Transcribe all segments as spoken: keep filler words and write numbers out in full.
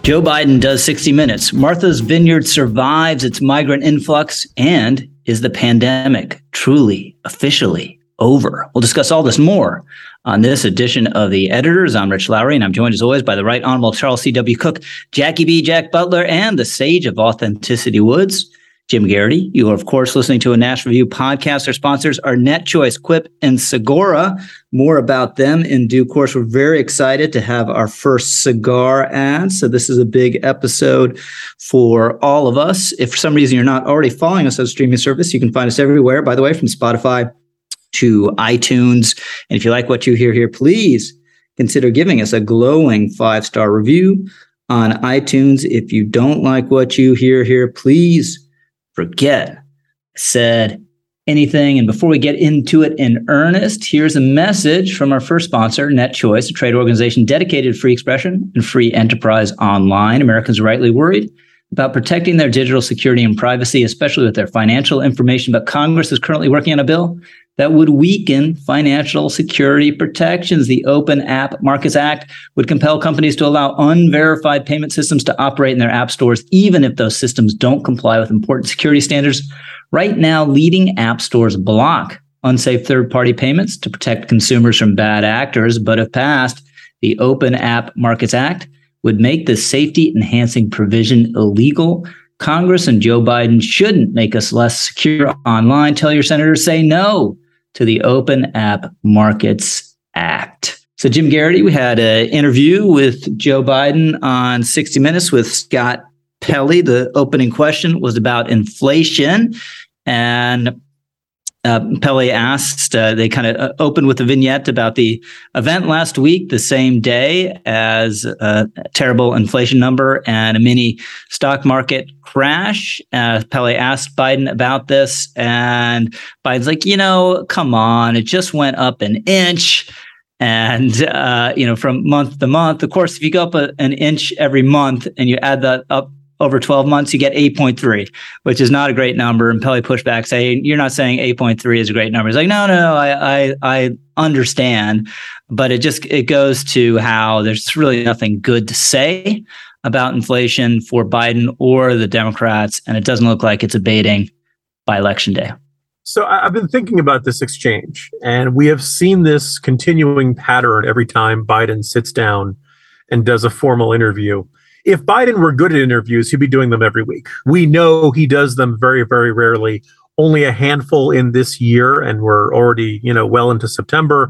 Joe Biden does sixty minutes. Martha's Vineyard survives its migrant influx. And is the pandemic truly, officially over? We'll discuss all this more on this edition of The Editors. I'm Rich Lowry, and I'm joined as always by the Right Honorable Charles C W. Cook, Jackie B. Jack Butler, and the Sage of Authenticity Woods, Jim Garrity. You are, of course, listening to a National Review podcast. Our sponsors are NetChoice, Quip, and Segura. More about them in due course. We're very excited to have our first cigar ad. So this is a big episode for all of us. If for some reason you're not already following us on streaming service, you can find us everywhere, by the way, from Spotify to iTunes. And if you like what you hear here, please consider giving us a glowing five-star review on iTunes. If you don't like what you hear here, please forget I said anything. And before we get into it in earnest, here's a message from our first sponsor, NetChoice, a trade organization dedicated to free expression and free enterprise online. Americans are rightly worried about protecting their digital security and privacy, especially with their financial information. But Congress is currently working on a bill that would weaken financial security protections. The Open App Markets Act would compel companies to allow unverified payment systems to operate in their app stores, even if those systems don't comply with important security standards. Right now, leading app stores block unsafe third-party payments to protect consumers from bad actors. But if passed, the Open App Markets Act would make the safety-enhancing provision illegal. Congress and Joe Biden shouldn't make us less secure online. Tell your senators, say no to the Open App Markets Act. So, Jim Garrity, we had an interview with Joe Biden on sixty minutes with Scott Pelley. The opening question was about inflation. And uh, Pelley asked, uh, they kind of uh, opened with a vignette about the event last week, the same day as a terrible inflation number and a mini stock market crash. Uh, Pelley asked Biden about this, and Biden's like, you know, come on, it just went up an inch. And, uh, you know, from month to month, of course, if you go up a, an inch every month and you add that up over twelve months, you get eight point three, which is not a great number. And Pelley pushed back saying, you're not saying eight point three is a great number. He's like, no, no, no, I, I, I understand. But it just, it goes to how there's really nothing good to say about inflation for Biden or the Democrats. And it doesn't look like it's abating by election day. So I've been thinking about this exchange, and we have seen this continuing pattern every time Biden sits down and does a formal interview. If Biden were good at interviews, he'd be doing them every week. We know he does them very, very rarely, only a handful in this year, and we're already, you know, well into September.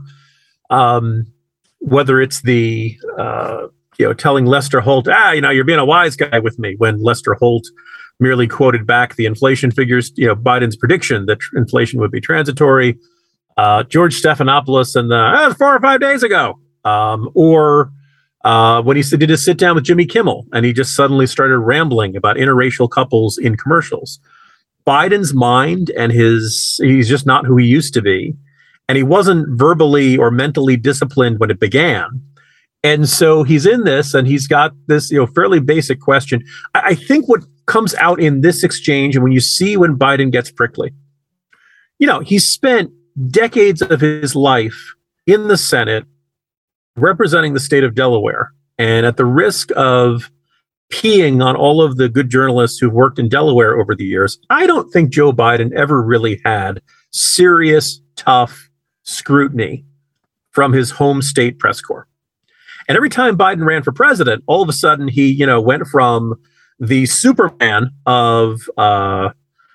Um, whether it's the, uh, you know, telling Lester Holt, ah, you know, you're being a wise guy with me, when Lester Holt merely quoted back the inflation figures, you know, Biden's prediction that tr- inflation would be transitory. Uh, George Stephanopoulos and the, ah, four or five days ago, um, or Uh, when he did a sit down with Jimmy Kimmel, and he just suddenly started rambling about interracial couples in commercials. Biden's mind and his, he's just not who he used to be. And he wasn't verbally or mentally disciplined when it began. And so he's in this, and he's got this, you know, fairly basic question. I, I think what comes out in this exchange, and when you see when Biden gets prickly, you know, he spent decades of his life in the Senate representing the state of Delaware, and at the risk of peeing on all of the good journalists who've worked in Delaware over the years, I don't think Joe Biden ever really had serious, tough scrutiny from his home state press corps. And every time Biden ran for president, all of a sudden he, you know, went from the Superman of, uh,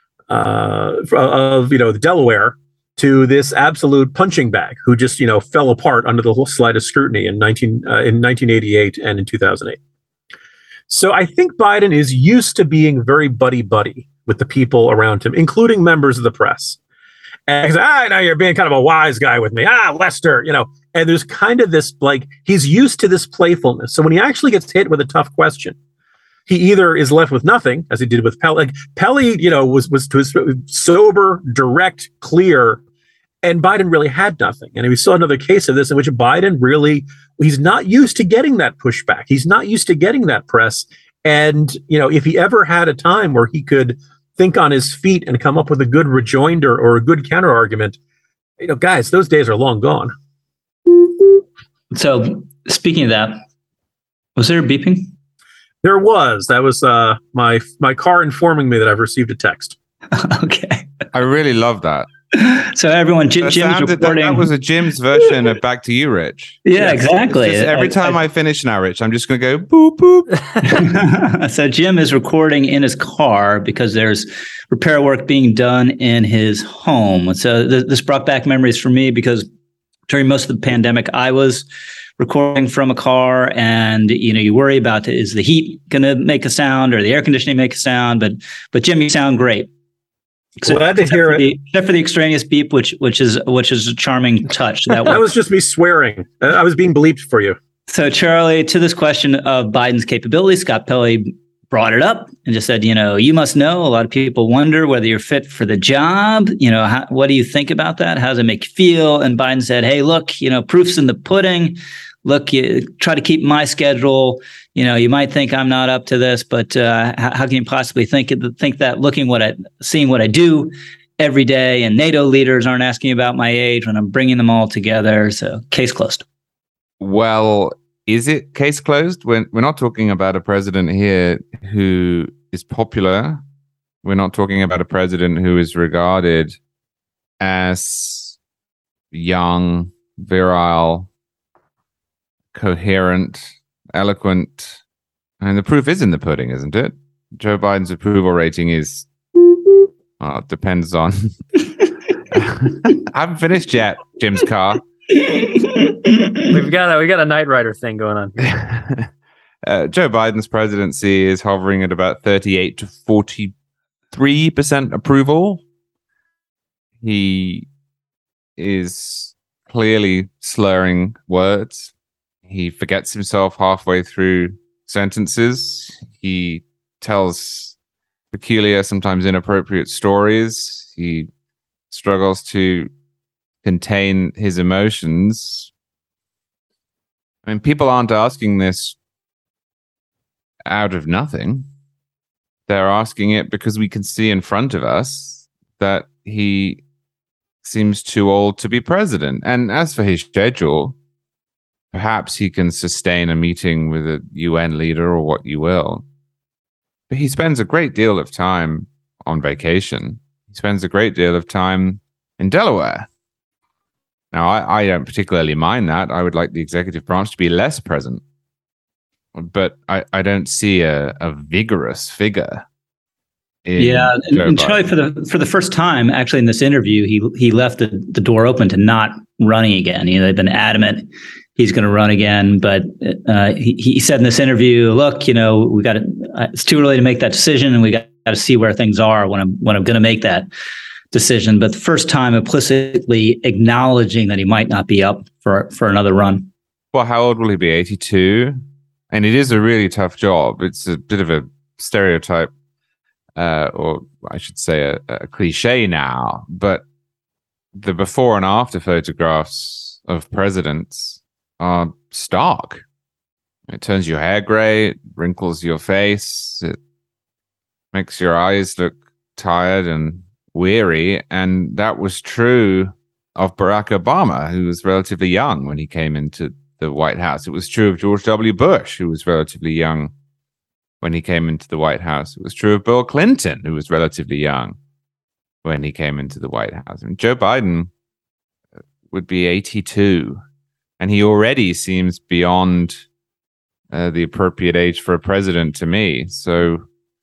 uh, of you know, the Delaware to this absolute punching bag who just, you know, fell apart under the slightest scrutiny in nineteen uh, in nineteen eighty-eight and in two thousand eight. So I think Biden is used to being very buddy buddy with the people around him, including members of the press. And he's like, ah, now you're being kind of a wise guy with me. Ah, Lester, you know. And there's kind of this, like, he's used to this playfulness. So when he actually gets hit with a tough question, he either is left with nothing, as he did with Pelley. Like, Pelley, you know, was was, was sober, direct, clear. And Biden really had nothing. And we saw another case of this in which Biden really, he's not used to getting that pushback. He's not used to getting that press. And, you know, if he ever had a time where he could think on his feet and come up with a good rejoinder or a good counter argument, you know, guys, those days are long gone. So speaking of that, was there beeping? There was. That was uh, my my car informing me that I've received a text. Okay. I really love that. So everyone, Jim, That Jim's sounded- reporting. That, that was a Jim's version of Back to You, Rich. Yeah, exactly. It's just every I- time I- I, finish now, Rich, I'm just going to go boop, boop. So Jim is recording in his car because there's repair work being done in his home. So th- this brought back memories for me because during most of the pandemic, I was recording from a car, and you know, you worry about, is the heat going to make a sound or the air conditioning make a sound? But but Jim, you sound great. Except, Glad to hear except it. For the, except for the extraneous beep, which which is which is a charming touch. That That was just me swearing. I was being bleeped for you. So, Charlie, to this question of Biden's capabilities, Scott Pelley brought it up and just said, you know, you must know, a lot of people wonder whether you're fit for the job. You know, how, what do you think about that? How does it make you feel? And Biden said, hey, look, you know, proof's in the pudding. Look, you try to keep my schedule. You know, you might think I'm not up to this, but uh, how, how can you possibly think think that looking what I, seeing what I do every day, and NATO leaders aren't asking about my age when I'm bringing them all together. So, case closed. Well, is it case closed? We're, we're not talking about a president here who is popular. We're not talking about a president who is regarded as young, virile, coherent, eloquent. And the proof is in the pudding, isn't it? Joe Biden's approval rating is, well, it depends on. I haven't finished yet, Jim's car. We've got a we got a Knight Rider thing going on. uh, Joe Biden's presidency is hovering at about thirty-eight to forty-three percent approval. He is clearly slurring words. He forgets himself halfway through sentences. He tells peculiar, sometimes inappropriate stories. He struggles to contain his emotions. I mean, people aren't asking this out of nothing. They're asking it because we can see in front of us that he seems too old to be president. And as for his schedule, perhaps he can sustain a meeting with a U N leader or what you will. But he spends a great deal of time on vacation. He spends a great deal of time in Delaware. Now, I, I don't particularly mind that. I would like the executive branch to be less present. But I, I don't see a, a vigorous figure. In yeah, and, Joe and Biden. Charlie, for the for the first time, actually, in this interview, he he left the, the door open to not running again. You know, they've been adamant he's going to run again, but uh, he he said in this interview, "Look, you know, we got to. It's too early to make that decision, and we got to see where things are when I'm when I'm going to make that decision." But the first time, implicitly acknowledging that he might not be up for for another run. Well, how old will he be? eighty-two? And it is a really tough job. It's a bit of a stereotype, uh, or I should say a, a cliche now, but the before and after photographs of presidents are stark. It turns your hair gray, it wrinkles your face, it makes your eyes look tired and weary. And that was true of Barack Obama, who was relatively young when he came into the White House. It was true of George W. Bush, who was relatively young when he came into the White House. It was true of Bill Clinton, who was relatively young when he came into the White House. I mean, Joe Biden would be eighty-two, and he already seems beyond uh, the appropriate age for a president to me. So,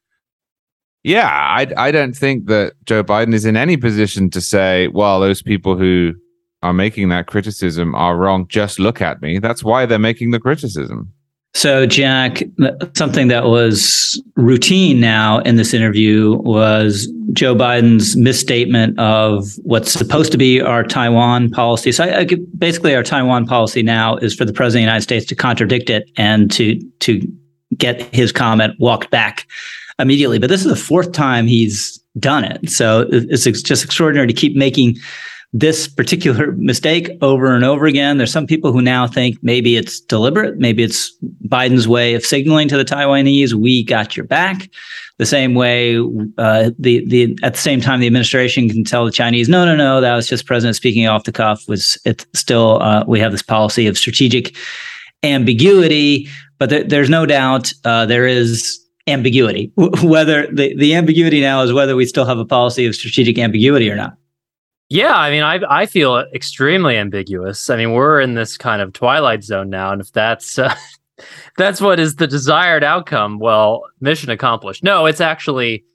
yeah, I, I don't think that Joe Biden is in any position to say, well, those people who are making that criticism are wrong. Just look at me. That's why they're making the criticism. So, Jack, something that was routine now in this interview was Joe Biden's misstatement of what's supposed to be our Taiwan policy. So, I, I, basically, our Taiwan policy now is for the president of the United States to contradict it and to to get his comment walked back immediately. But this is the fourth time he's done it. So, it's just extraordinary to keep making this particular mistake over and over again. There's some people who now think maybe it's deliberate. Maybe it's Biden's way of signaling to the Taiwanese, we got your back. The same way, uh, the the at the same time, the administration can tell the Chinese, no, no, no, that was just president speaking off the cuff. Was it's still uh, we have this policy of strategic ambiguity. but there, there's no doubt uh, there is ambiguity. Whether the, the ambiguity now is whether we still have a policy of strategic ambiguity or not. Yeah, I mean, I I feel extremely ambiguous. I mean, we're in this kind of twilight zone now, and if that's uh, that's what is the desired outcome, well, mission accomplished. No, it's actually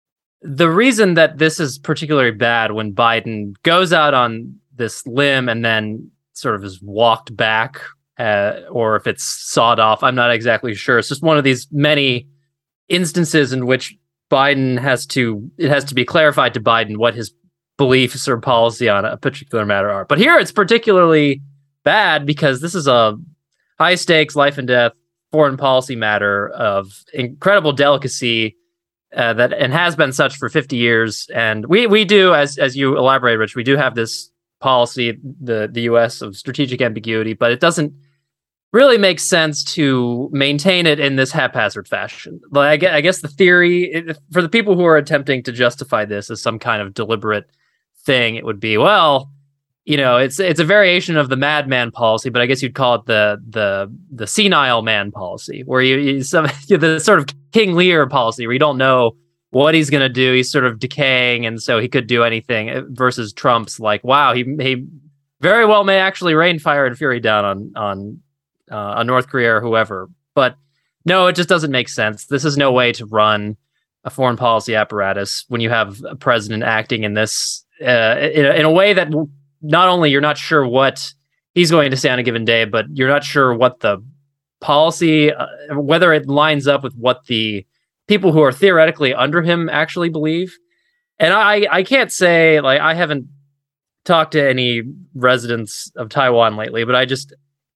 the reason that this is particularly bad when Biden goes out on this limb and then sort of is walked back, uh, or if it's sawed off. I'm not exactly sure. It's just one of these many instances in which Biden has to it has to be clarified to Biden what his beliefs or policy on a particular matter are. But here it's particularly bad because this is a high stakes, life and death foreign policy matter of incredible delicacy uh, that and has been such for fifty years. And we we do, as as you elaborate, Rich, we do have this policy, the the U S of strategic ambiguity, but it doesn't really make sense to maintain it in this haphazard fashion. Like I guess, I guess the theory it, for the people who are attempting to justify this as some kind of deliberate thing, it would be, well, you know, it's it's a variation of the madman policy, but I guess you'd call it the the the senile man policy, where you, you some the sort of King Lear policy, where you don't know what he's going to do. He's sort of decaying, and so he could do anything. Versus Trump's, like, wow, he he very well may actually rain fire and fury down on on uh, on North Korea or whoever. But no, it just doesn't make sense. This is no way to run a foreign policy apparatus when you have a president acting in this. Uh, in, in a way that not only you're not sure what he's going to say on a given day, but you're not sure what the policy, uh, whether it lines up with what the people who are theoretically under him actually believe. And I, I can't say, like, I haven't talked to any residents of Taiwan lately, but I just,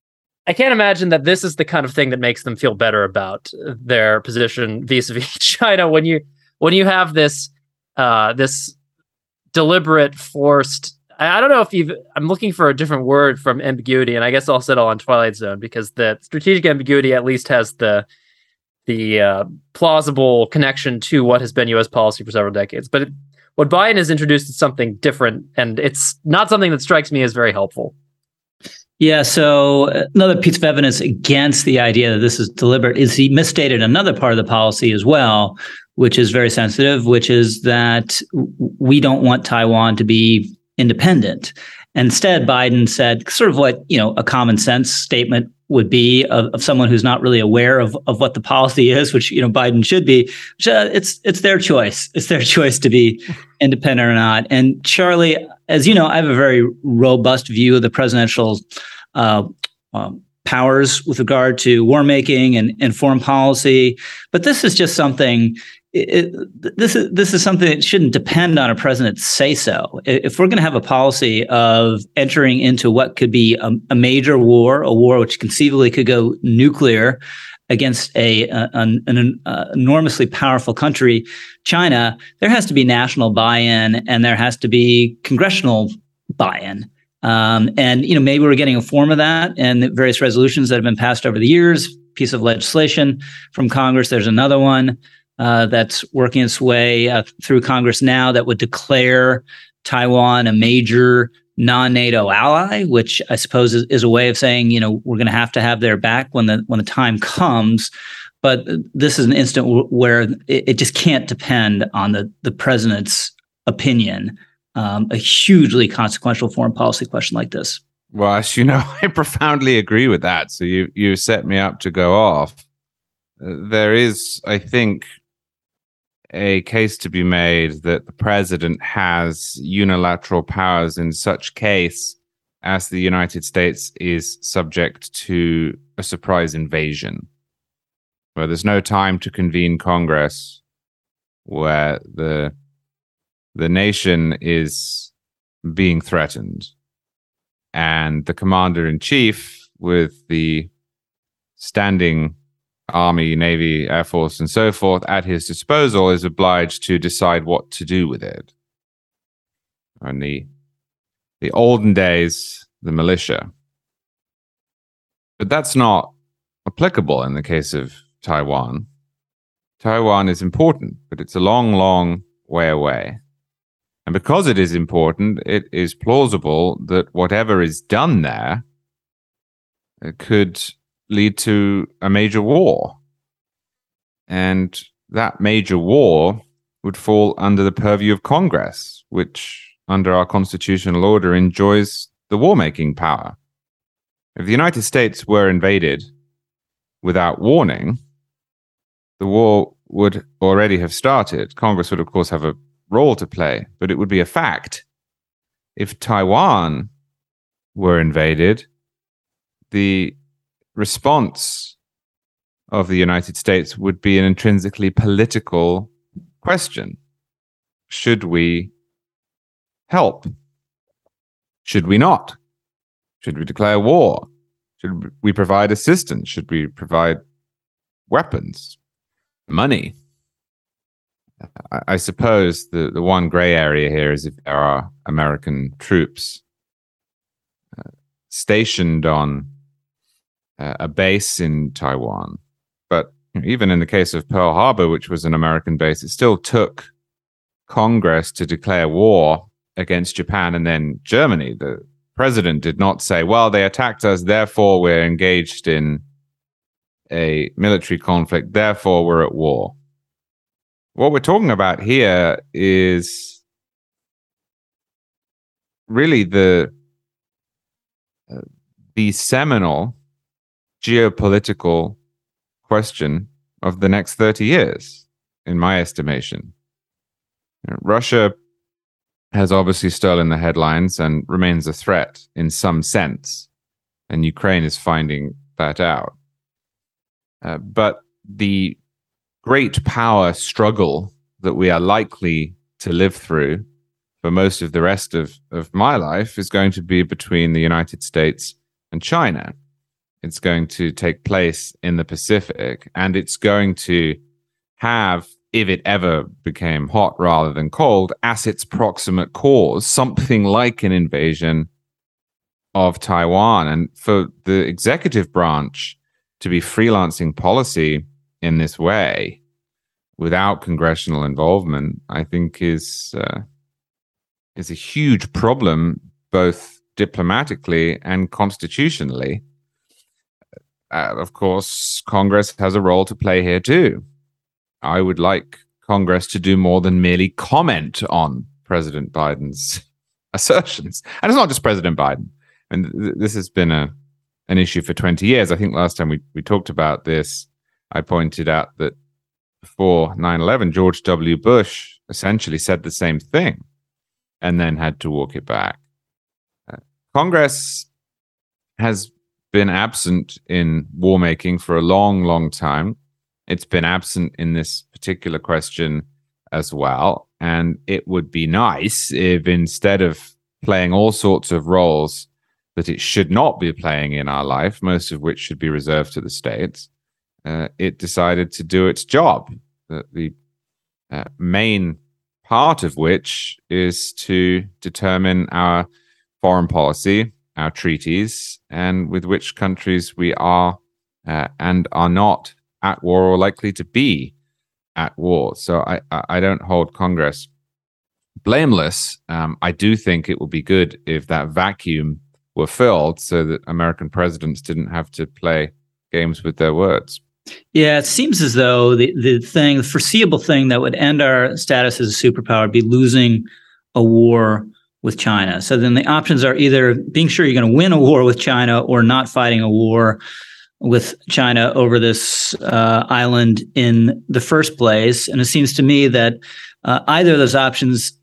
I can't imagine that this is the kind of thing that makes them feel better about their position vis-a-vis China. When you, when you have this, uh, this, deliberate, forced. I don't know if you've. I'm looking for a different word from ambiguity, and I guess I'll settle on Twilight Zone because the strategic ambiguity at least has the the uh, plausible connection to what has been U S policy for several decades. But it, what Biden has introduced is something different, and it's not something that strikes me as very helpful. Yeah. So another piece of evidence against the idea that this is deliberate is he misstated another part of the policy as well, which is very sensitive, which is that we don't want Taiwan to be independent. Instead, Biden said sort of what, you know, a common sense statement would be of, of someone who's not really aware of, of what the policy is, which, you know, Biden should be. Which, uh, it's it's their choice. It's their choice to be independent or not. And Charlie, as you know, I have a very robust view of the presidential uh, um, powers with regard to war making and, and foreign policy. But this is just something. It, this is this is something that shouldn't depend on a president's say so. If we're going to have a policy of entering into what could be a, a major war, a war which conceivably could go nuclear against a, a an, an uh, enormously powerful country, China, there has to be national buy-in and there has to be congressional buy-in. Um, and you know, maybe we're getting a form of that in the various resolutions that have been passed over the years. Piece of legislation from Congress. There's another one. Uh, that's working its way uh, through Congress now that would declare Taiwan a major non-NATO ally, which I suppose is, is a way of saying, you know, we're going to have to have their back when the when the time comes. But this is an instant w- where it, it just can't depend on the the president's opinion. Um, a hugely consequential foreign policy question like this. Well, as you know, I profoundly agree with that. So you you set me up to go off. Uh, there is, I think, a case to be made that the president has unilateral powers in such case as the United States is subject to a surprise invasion, where there's no time to convene Congress, where the the nation is being threatened, and the commander-in-chief with the standing Army, Navy, Air Force, and so forth at his disposal is obliged to decide what to do with it. In the, the olden days, the militia. But that's not applicable in the case of Taiwan. Taiwan is important, but it's a long, long way away. And because it is important, it is plausible that whatever is done there could lead to a major war. And that major war would fall under the purview of Congress, which, under our constitutional order, enjoys the war-making power. If the United States were invaded without warning, the war would already have started. Congress would, of course, have a role to play, but it would be a fact. If Taiwan were invaded, the response of the United States would be an intrinsically political question. Should we help? Should we not? Should we declare war? Should we provide assistance? Should we provide weapons, money? I, I suppose the, the one gray area here is if there are American troops uh, stationed on uh, a base in Taiwan. But even in the case of Pearl Harbor, which was an American base, it still took Congress to declare war against Japan and then Germany. The president did not say, well, they attacked us, therefore we're engaged in a military conflict, therefore we're at war. What we're talking about here is really the, uh, the seminal geopolitical question of the next thirty years, in my estimation. You know, Russia has obviously stolen the headlines and remains a threat in some sense, and Ukraine is finding that out. Uh, but the great power struggle that we are likely to live through for most of the rest of, of my life is going to be between the United States and China. It's going to take place in the Pacific, and it's going to have, if it ever became hot rather than cold, as its proximate cause, something like an invasion of Taiwan. And for the executive branch to be freelancing policy in this way without congressional involvement, I think is uh, is a huge problem, both diplomatically and constitutionally. Uh, of course, Congress has a role to play here too. I would like Congress to do more than merely comment on President Biden's assertions. And it's not just President Biden. I mean, th- this has been a an issue for twenty years. I think last time we, we talked about this, I pointed out that before nine eleven, George W. Bush essentially said the same thing and then had to walk it back. Uh, Congress has been absent in war making for a long, long time. It's been absent in this particular question as well. And it would be nice if, instead of playing all sorts of roles that it should not be playing in our life, most of which should be reserved to the states, uh, it decided to do its job. The, the uh, main part of which is to determine our foreign policy, our treaties, and with which countries we are uh, and are not at war or likely to be at war. So I, I don't hold Congress blameless. Um, I do think it would be good if that vacuum were filled so that American presidents didn't have to play games with their words. Yeah, it seems as though the, the thing, the foreseeable thing that would end our status as a superpower would be losing a war with China. So then the options are either being sure you're going to win a war with China or not fighting a war with China over this uh, island in the first place. And it seems to me that uh, either of those options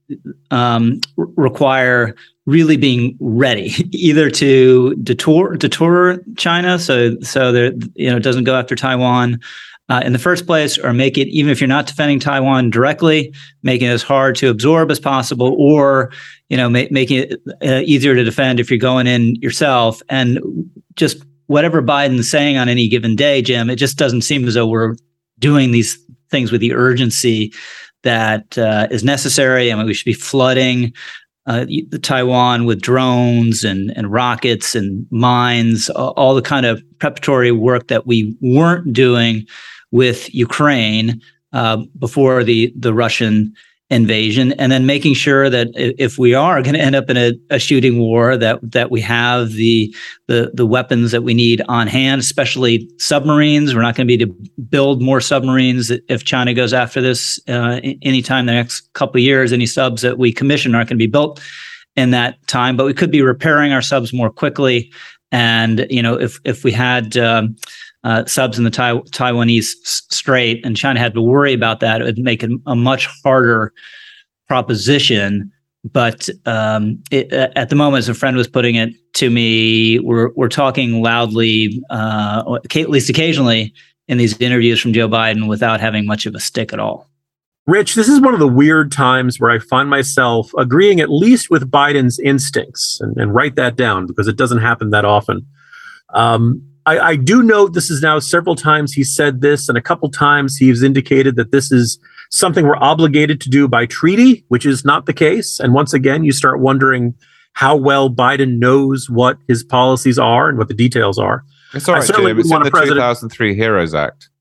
um, r- require really being ready, either to detour detour China, so so there you know it doesn't go after Taiwan uh, in the first place, or make it, even if you're not defending Taiwan directly, making it as hard to absorb as possible, or you know ma- making it uh, easier to defend if you're going in yourself. And just whatever Biden's saying on any given day, Jim, it just doesn't seem as though we're doing these things with the urgency that uh, is necessary. I mean, we should be flooding Uh, the Taiwan with drones and, and rockets and mines, all, all the kind of preparatory work that we weren't doing with Ukraine uh, before the, the Russian invasion, and then making sure that if we are going to end up in a, a shooting war, that that we have the, the the weapons that we need on hand, especially submarines. We're not going to be able to build more submarines if China goes after this uh, anytime in the next couple of years. Any subs that we commission aren't going to be built in that time, but we could be repairing our subs more quickly. And you know, if if we had um, Uh, subs in the tai- Taiwanese Strait, and China had to worry about that, it would make it a much harder proposition. But um, it, at the moment, as a friend was putting it to me, we're we're talking loudly, uh, at least occasionally, in these interviews from Joe Biden without having much of a stick at all. Rich, this is one of the weird times where I find myself agreeing at least with Biden's instincts, and, and write that down because it doesn't happen that often. Um, I, I do note this is now several times he said this, and a couple times he's indicated that this is something we're obligated to do by treaty, which is not the case. And once again, you start wondering how well Biden knows what his policies are and what the details are. It's all right, Jim. It's in the two thousand three HEROES Act.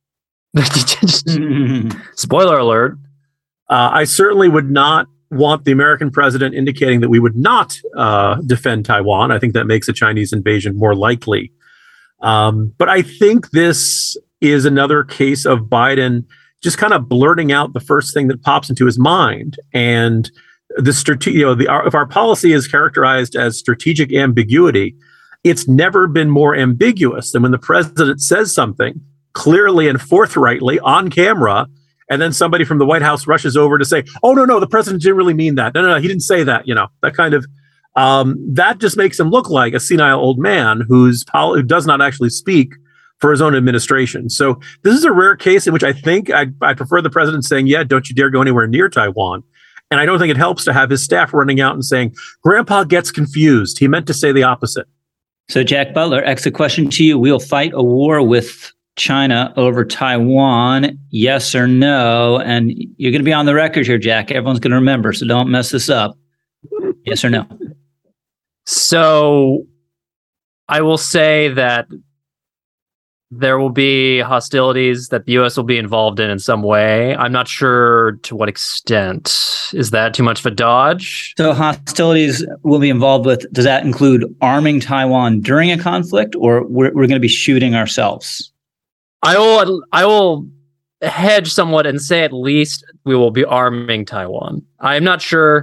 Spoiler alert. Uh, I certainly would not want the American president indicating that we would not uh, defend Taiwan. I think that makes a Chinese invasion more likely. Um, but I think this is another case of Biden just kind of blurting out the first thing that pops into his mind. And the strate- you know, the, our, if our policy is characterized as strategic ambiguity, it's never been more ambiguous than when the president says something clearly and forthrightly on camera, and then somebody from the White House rushes over to say, "Oh no, no, the president didn't really mean that. No, no, no, he didn't say that." You know, that kind of. Um, that just makes him look like a senile old man who's pol- who does not actually speak for his own administration. So this is a rare case in which I think I, I prefer the president saying, "Yeah, don't you dare go anywhere near Taiwan." And I don't think it helps to have his staff running out and saying, "Grandpa gets confused. He meant to say the opposite." So Jack Butler, exit question to you. We'll fight a war with China over Taiwan, yes or no? And you're going to be on the record here, Jack. Everyone's going to remember, so don't mess this up. Yes or no? So I will say that there will be hostilities that the U S will be involved in in some way. I'm not sure to what extent. Is that too much of a dodge? So hostilities will be involved with, does that include arming Taiwan during a conflict, or we're, we're going to be shooting ourselves? I will, I will hedge somewhat and say at least we will be arming Taiwan. I'm not sure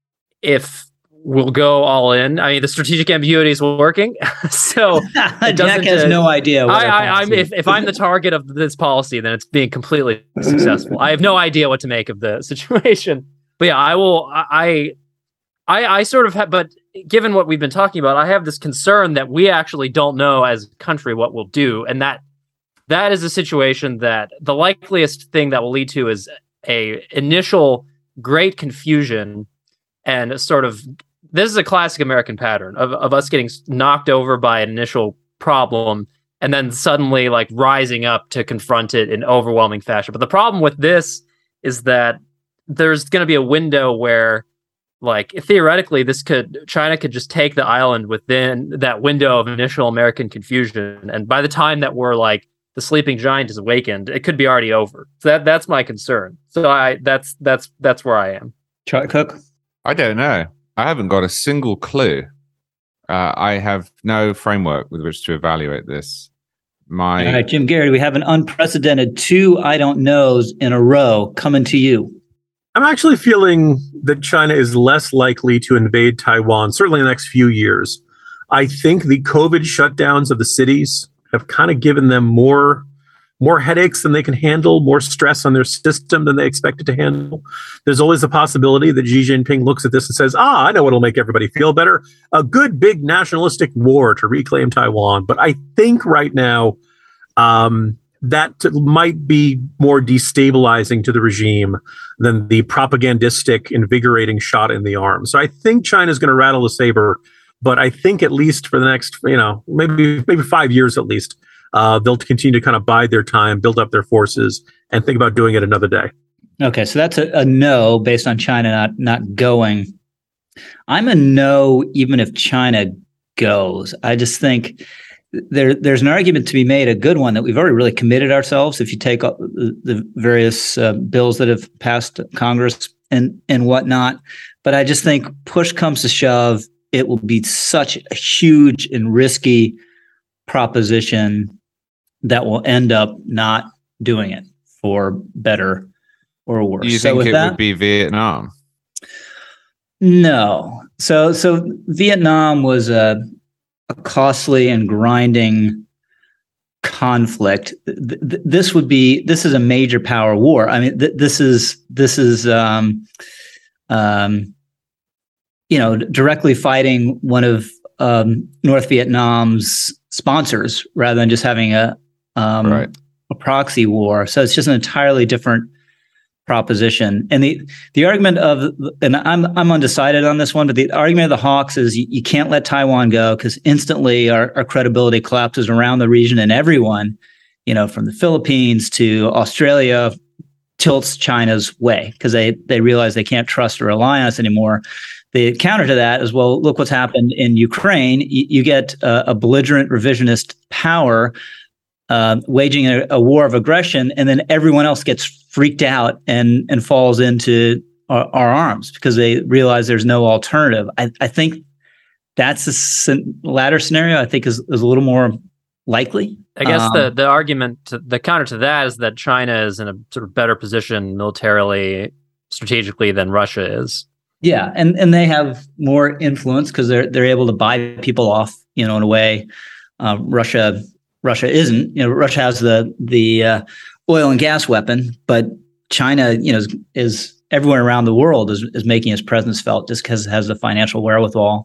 if we'll go all in. I mean, the strategic ambiguity is working, so Jack has uh, no idea. What I, I, I'm if, if I'm the target of this policy, then it's being completely successful. I have no idea what to make of the situation. But yeah, I will. I, I, I sort of have. But given what we've been talking about, I have this concern that we actually don't know as a country what we'll do, and that that is a situation that the likeliest thing that will lead to is a initial great confusion and a sort of. This is a classic American pattern of, of us getting knocked over by an initial problem and then suddenly like rising up to confront it in overwhelming fashion. But the problem with this is that there's going to be a window where, like, theoretically, this could China could just take the island within that window of initial American confusion. And by the time that we're like the sleeping giant is awakened, it could be already over. So that that's my concern. So I that's that's that's where I am. Charlie Cook? I don't know. I haven't got a single clue. Uh, I have no framework with which to evaluate this. My All right, Jim Geraghty, we have an unprecedented two I don't knows in a row coming to you. I'm actually feeling that China is less likely to invade Taiwan, certainly in the next few years. I think the COVID shutdowns of the cities have kind of given them more more headaches than they can handle, more stress on their system than they expected to handle. There's always the possibility that Xi Jinping looks at this and says, ah, I know what'll make everybody feel better. A good big nationalistic war to reclaim Taiwan. But I think right now um, that might be more destabilizing to the regime than the propagandistic, invigorating shot in the arm. So I think China's going to rattle the saber, but I think at least for the next, you know, maybe maybe five years at least, Uh, they'll continue to kind of bide their time, build up their forces, and think about doing it another day. Okay, so that's a, a no based on China not not going. I'm a no even if China goes. I just think there there's an argument to be made, a good one, that we've already really committed ourselves. If you take the, the various uh, bills that have passed Congress and and whatnot. But I just think push comes to shove, it will be such a huge and risky proposition that will end up not doing it, for better or worse. Do you so think it that, would be Vietnam? No. So so Vietnam was a, a costly and grinding conflict. Th- th- this would be this is a major power war. I mean, th- this is this is um, um, you know, directly fighting one of um, North Vietnam's sponsors rather than just having a um, right. a proxy war. So it's just an entirely different proposition. And the the argument of, and I'm I'm undecided on this one, but the argument of the Hawks is you, you can't let Taiwan go because instantly our, our credibility collapses around the region, and everyone, you know, from the Philippines to Australia, tilts China's way because they they realize they can't trust or rely on us anymore. The counter to that is, well, look what's happened in Ukraine. You, you get a, a belligerent revisionist power Uh, waging a, a war of aggression, and then everyone else gets freaked out and and falls into our, our arms because they realize there's no alternative. I, I think that's the sen- latter scenario. I think is, is a little more likely. I guess um, the the argument, to, the counter to that is that China is in a sort of better position militarily, strategically than Russia is. Yeah, and and they have more influence because they're they're able to buy people off, you know, in a way uh, Russia. Russia isn't. You know, Russia has the the uh, oil and gas weapon, but China, you know, is, is everywhere around the world is is making its presence felt just because it has the financial wherewithal.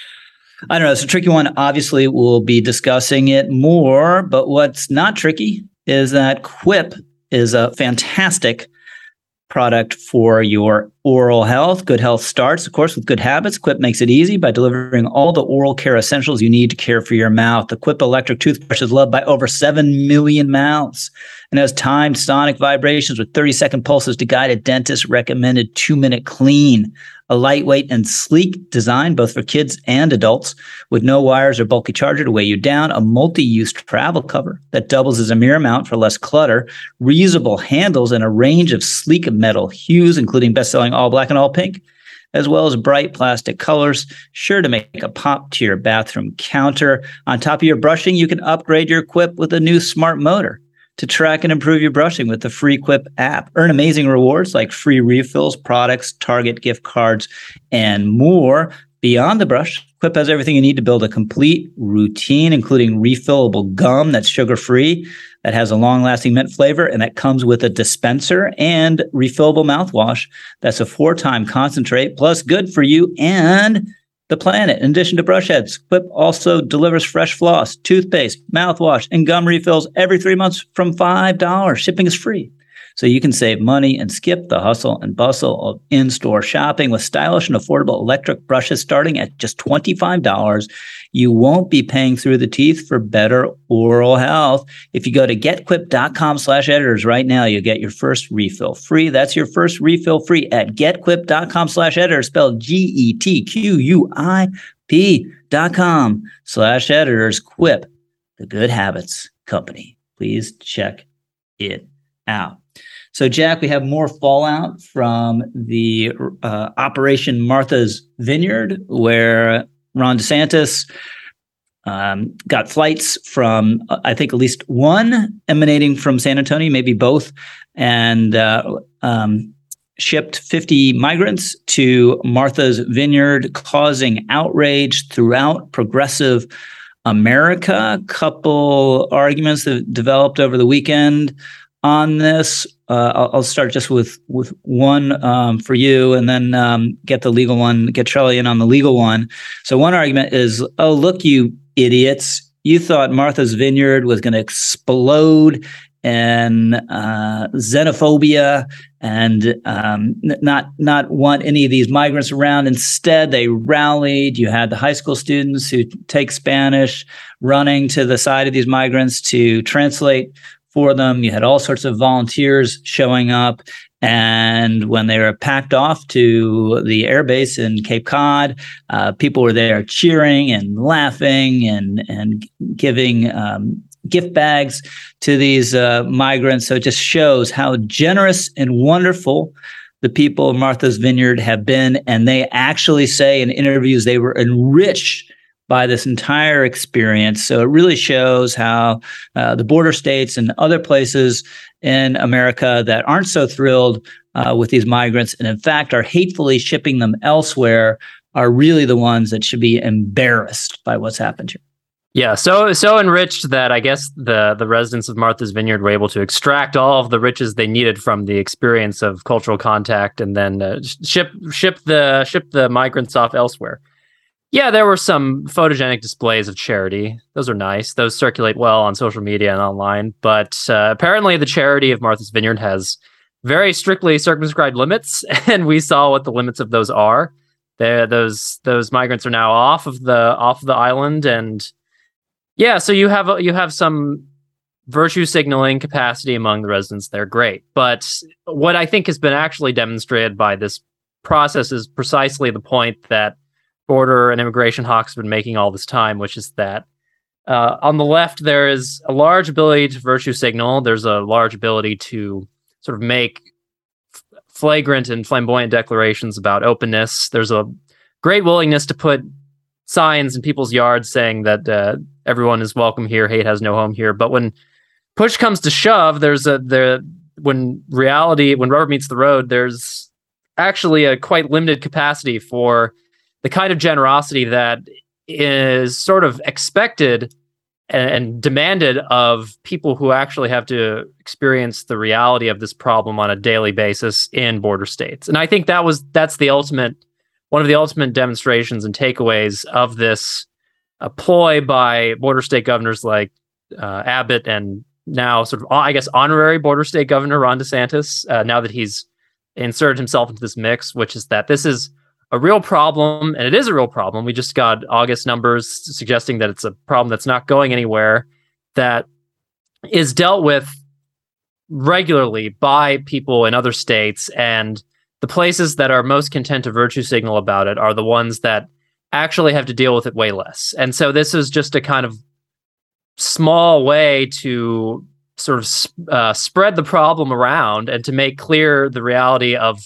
I don't know. It's a tricky one. Obviously, we'll be discussing it more. But what's not tricky is that Quip is a fantastic product for your oral health. Good health starts, of course, with good habits. Quip makes it easy by delivering all the oral care essentials you need to care for your mouth. The Quip electric toothbrush is loved by over seven million mouths and has timed sonic vibrations with thirty-second pulses to guide a dentist recommended two-minute clean. A lightweight and sleek design, both for kids and adults, with no wires or bulky charger to weigh you down, a multi-use travel cover that doubles as a mirror mount for less clutter, reusable handles, and a range of sleek metal hues, including best-selling all black and all pink, as well as bright plastic colors, sure to make a pop to your bathroom counter. On top of your brushing, you can upgrade your Quip with a new smart motor to track and improve your brushing with the free Quip app. Earn amazing rewards like free refills, products, Target gift cards, and more. Beyond the brush, Quip has everything you need to build a complete routine, including refillable gum that's sugar-free, that has a long-lasting mint flavor, and that comes with a dispenser, and refillable mouthwash that's a four-time concentrate, plus good for you and the planet. In addition to brush heads, Quip also delivers fresh floss, toothpaste, mouthwash, and gum refills every three months from five dollars. Shipping is free. So you can save money and skip the hustle and bustle of in-store shopping with stylish and affordable electric brushes starting at just twenty-five dollars. You won't be paying through the teeth for better oral health. If you go to getquip.com slash editors right now, you'll get your first refill free. That's your first refill free at getquip.com slash editors, spelled G E T Q U I P dot com slash editors. Quip, the good habits company. Please check it out. So, Jack, we have more fallout from the uh, Operation Martha's Vineyard, where Ron DeSantis um, got flights from, uh, I think, at least one emanating from San Antonio, maybe both, and uh, um, shipped fifty migrants to Martha's Vineyard, causing outrage throughout progressive America. Couple arguments that developed over the weekend on this. Uh, I'll, I'll start just with with one um, for you, and then um, get the legal one, get Charlie in on the legal one. So one argument is, oh, look, you idiots, you thought Martha's Vineyard was going to explode in uh, xenophobia and um, n- not not want any of these migrants around. Instead, they rallied. You had the high school students who take Spanish running to the side of these migrants to translate for them. You had all sorts of volunteers showing up. And when they were packed off to the airbase in Cape Cod, uh, people were there cheering and laughing and, and giving um, gift bags to these uh, migrants. So it just shows how generous and wonderful the people of Martha's Vineyard have been, and they actually say in interviews they were enriched by this entire experience. So it really shows how uh, the border states and other places in America that aren't so thrilled uh, with these migrants, and in fact are hatefully shipping them elsewhere, are really the ones that should be embarrassed by what's happened here. Yeah, so so enriched that I guess the the residents of Martha's Vineyard were able to extract all of the riches they needed from the experience of cultural contact, and then uh, ship ship the ship the migrants off elsewhere. Yeah, there were some photogenic displays of charity. Those are nice. Those circulate well on social media and online. But uh, apparently, the charity of Martha's Vineyard has very strictly circumscribed limits, and we saw what the limits of those are. They're, those those migrants are now off of the off of the island, and yeah, so you have you have some virtue signaling capacity among the residents. They're great, but what I think has been actually demonstrated by this process is precisely the point that border and immigration hawks have been making all this time, which is that uh, on the left there is a large ability to virtue signal. There's a large ability to sort of make f- flagrant and flamboyant declarations about openness. There's a great willingness to put signs in people's yards saying that uh, everyone is welcome here, hate has no home here. But when push comes to shove, there's a there when reality, when rubber meets the road, there's actually a quite limited capacity for the kind of generosity that is sort of expected and, and demanded of people who actually have to experience the reality of this problem on a daily basis in border states. And I think that was that's the ultimate one of the ultimate demonstrations and takeaways of this uh, ploy by border state governors like uh, Abbott, and now sort of, I guess, honorary border state governor Ron DeSantis, uh, now that he's inserted himself into this mix, which is that this is a real problem, and it is a real problem. We just got August numbers suggesting that it's a problem that's not going anywhere, that is dealt with regularly by people in other states, and the places that are most content to virtue signal about it are the ones that actually have to deal with it way less. And so this is just a kind of small way to sort of uh, spread the problem around and to make clear the reality of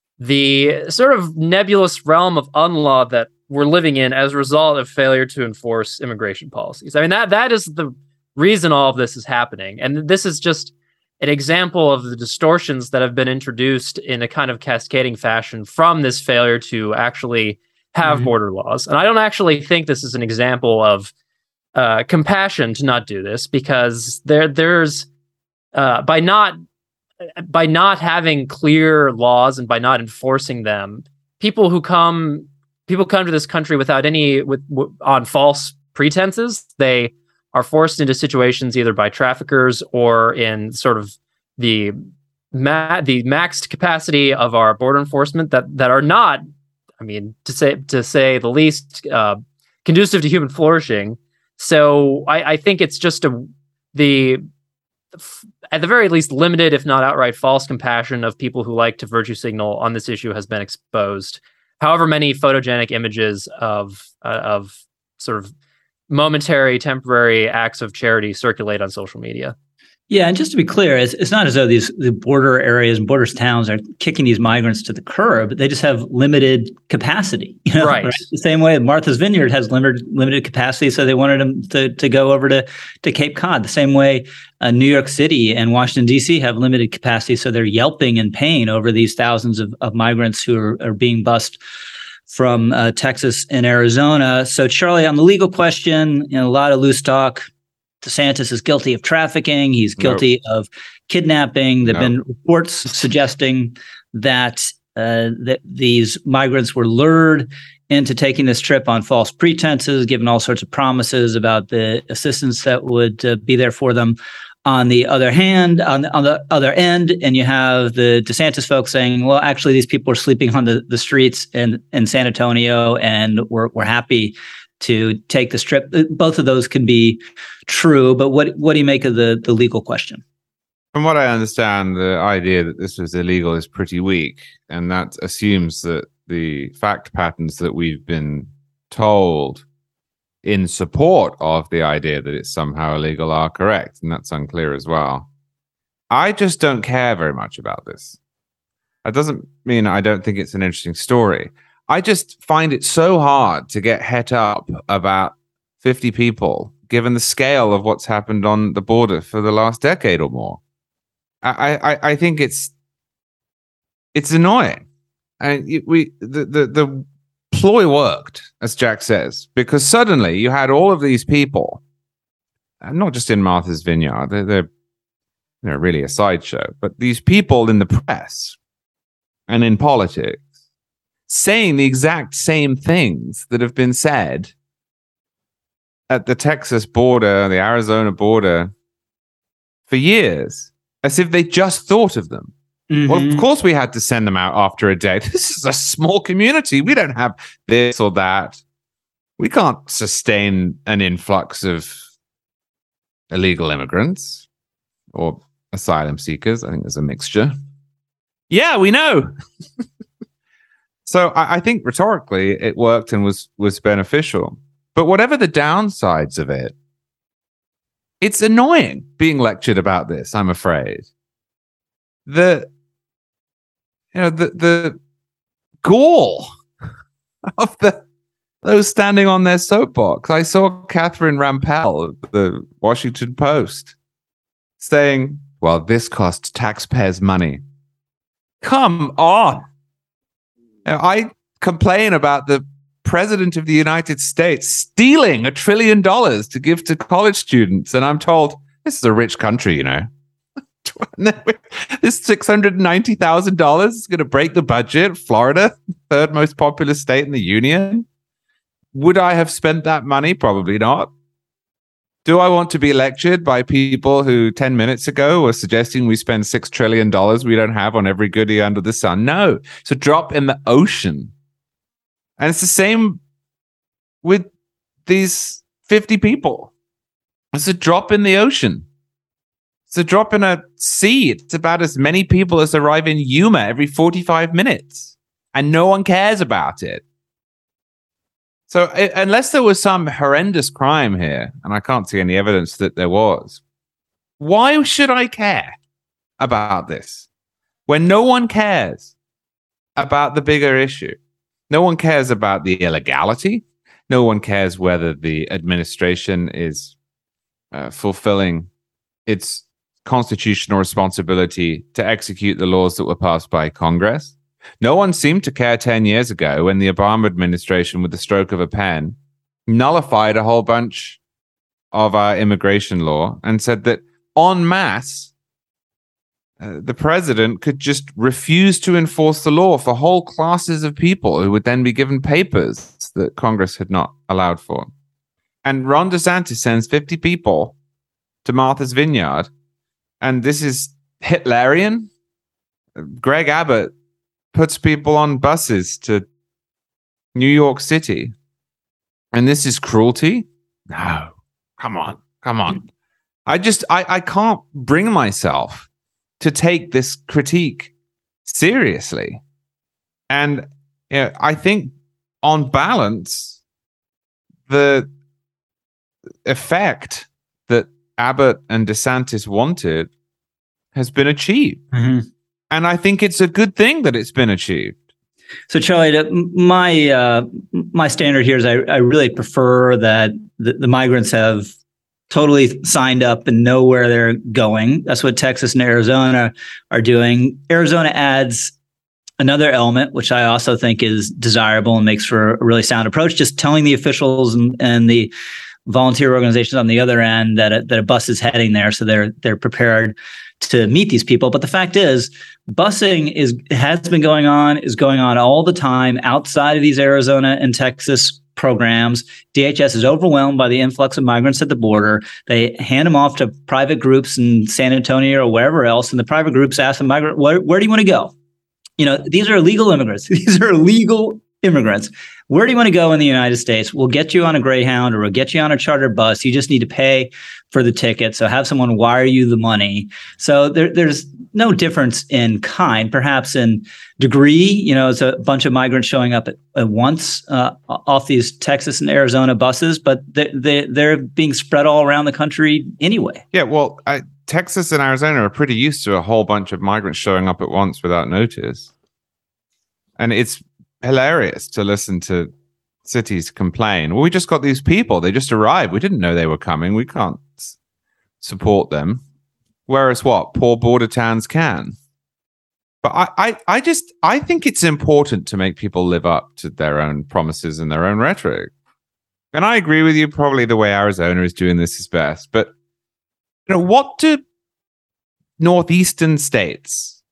the sort of nebulous realm of unlaw that we're living in as a result of failure to enforce immigration policies. I mean, that that is the reason all of this is happening. And this is just an example of the distortions that have been introduced in a kind of cascading fashion from this failure to actually have mm-hmm. border laws. And I don't actually think this is an example of uh, compassion to not do this, because there there's uh, by not by not having clear laws and by not enforcing them, people who come people come to this country without any with w- on false pretenses. They are forced into situations either by traffickers or in sort of the ma- the maxed capacity of our border enforcement that that are not, I mean, to say to say the least, uh, conducive to human flourishing. So I, I think it's just a the at the very least limited, if not outright false compassion of people who like to virtue signal on this issue has been exposed. However many photogenic images of uh, of sort of momentary, temporary acts of charity circulate on social media. Yeah, and just to be clear, it's, it's not as though these the border areas and border towns are kicking these migrants to the curb. They just have limited capacity. You know, right. right. The same way Martha's Vineyard has limited limited capacity, so they wanted them to, to go over to, to Cape Cod. The same way uh, New York City and Washington, D C have limited capacity, so they're yelping in pain over these thousands of, of migrants who are, are being bussed from uh, Texas and Arizona. So, Charlie, on the legal question, you know, a lot of loose talk. DeSantis is guilty of trafficking. He's guilty nope. of kidnapping. There have nope. been reports suggesting that uh, that these migrants were lured into taking this trip on false pretenses, given all sorts of promises about the assistance that would uh, be there for them. On the other hand, on the, on the other end, and you have the DeSantis folks saying, well, actually, these people are sleeping on the, the streets in, in San Antonio, and we're we're happy to take this trip. Both of those can be true, but what what do you make of the, the legal question? From what I understand, the idea that this was illegal is pretty weak, and that assumes that the fact patterns that we've been told in support of the idea that it's somehow illegal are correct, and that's unclear as well. I just don't care very much about this. That doesn't mean I don't think it's an interesting story. I just find it so hard to get het up about fifty people, given the scale of what's happened on the border for the last decade or more. I, I, I think it's it's annoying, and we the, the the ploy worked, as Jack says, because suddenly you had all of these people, and not just in Martha's Vineyard, they're, they're they're really a sideshow, but these people in the press and in politics saying the exact same things that have been said at the Texas border, the Arizona border for years, as if they just thought of them. Mm-hmm. Well, of course we had to send them out after a day. This is a small community. We don't have this or that. We can't sustain an influx of illegal immigrants or asylum seekers. I think there's a mixture. Yeah, we know. So I, I think rhetorically it worked and was was beneficial. But whatever the downsides of it, it's annoying being lectured about this, I'm afraid. The you know the the gall of the those standing on their soapbox. I saw Catherine Rampell of the Washington Post saying, well, this costs taxpayers money. Come on. You know, I complain about the president of the United States stealing a trillion dollars to give to college students. And I'm told, this is a rich country, you know. This six hundred ninety thousand dollars is going to break the budget. Florida, third most populous state in the union. Would I have spent that money? Probably not. Do I want to be lectured by people who ten minutes ago were suggesting we spend six trillion dollars we don't have on every goodie under the sun? No. It's a drop in the ocean. And it's the same with these fifty people. It's a drop in the ocean. It's a drop in a sea. It's about as many people as arrive in Yuma every forty-five minutes. And no one cares about it. So it, unless there was some horrendous crime here, and I can't see any evidence that there was, why should I care about this when no one cares about the bigger issue? No one cares about the illegality. No one cares whether the administration is uh, fulfilling its constitutional responsibility to execute the laws that were passed by Congress. No one seemed to care ten years ago when the Obama administration, with the stroke of a pen, nullified a whole bunch of our immigration law and said that en masse, uh, the president could just refuse to enforce the law for whole classes of people who would then be given papers that Congress had not allowed for. And Ron DeSantis sends fifty people to Martha's Vineyard, and this is Hitlerian. Greg Abbott puts people on buses to New York City. And this is cruelty? No. Come on. Come on. I just, I, I can't bring myself to take this critique seriously. And you know, I think on balance, the effect that Abbott and DeSantis wanted has been achieved. Mm-hmm. And I think it's a good thing that it's been achieved. So, Charlie, my uh, my standard here is I, I really prefer that the, the migrants have totally signed up and know where they're going. That's what Texas and Arizona are doing. Arizona adds another element, which I also think is desirable and makes for a really sound approach, just telling the officials and, and the volunteer organizations on the other end that a, that a bus is heading there, so they're they're prepared to meet these people. But the fact is, busing is has been going on, is going on all the time outside of these Arizona and Texas programs. D H S is overwhelmed by the influx of migrants at the border. They hand them off to private groups in San Antonio or wherever else, and the private groups ask the migrant, where, where do you want to go? You know, these are illegal immigrants. These are illegal immigrants. Where do you want to go in the United States? We'll get you on a Greyhound or we'll get you on a charter bus. You just need to pay for the ticket. So have someone wire you the money. So there, there's no difference in kind, perhaps in degree. You know, it's a bunch of migrants showing up at, at once uh, off these Texas and Arizona buses, but they, they, they're being spread all around the country anyway. Yeah, well, I, Texas and Arizona are pretty used to a whole bunch of migrants showing up at once without notice. And it's hilarious to listen to cities complain. Well, we just got these people. They just arrived. We didn't know they were coming. We can't s- support them. Whereas what? Poor border towns can. But I, I, I just, I think it's important to make people live up to their own promises and their own rhetoric. And I agree with you. Probably the way Arizona is doing this is best. But, you know, what do northeastern states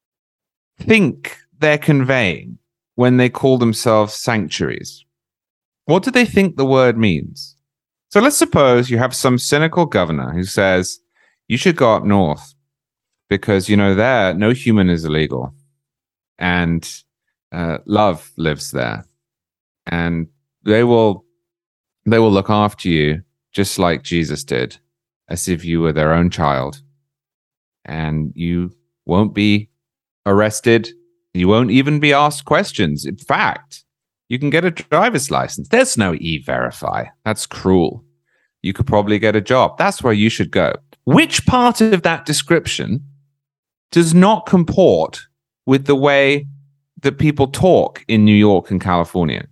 think they're conveying when they call themselves sanctuaries? What do they think the word means? So let's suppose you have some cynical governor who says, you should go up north because, you know, there, no human is illegal. And uh, love lives there. And they will, they will look after you just like Jesus did, as if you were their own child. And you won't be arrested. You won't even be asked questions. In fact, you can get a driver's license. There's no E-Verify. That's cruel. You could probably get a job. That's where you should go. Which part of that description does not comport with the way that people talk in New York and California?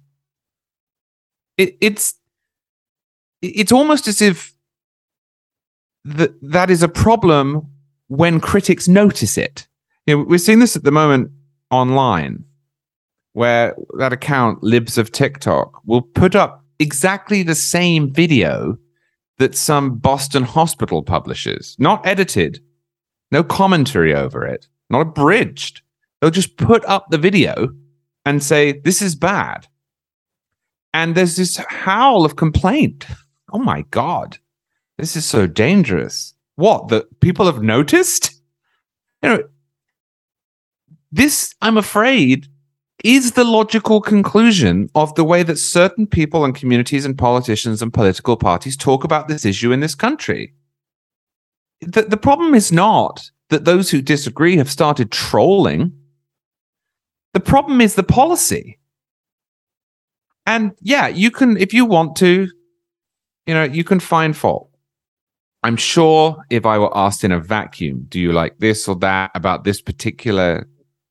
It, it's it's almost as if that that is a problem when critics notice it. You know, we're seeing this at the moment online, where that account, Libs of TikTok, will put up exactly the same video that some Boston hospital publishes, not edited, no commentary over it, not abridged. They'll just put up the video and say, this is bad. And there's this howl of complaint. Oh my God, this is so dangerous. What, the people have noticed? You know, this, I'm afraid, is the logical conclusion of the way that certain people and communities and politicians and political parties talk about this issue in this country. The, the problem is not that those who disagree have started trolling. The problem is the policy. And yeah, you can, if you want to, you know, you can find fault. I'm sure if I were asked in a vacuum, do you like this or that about this particular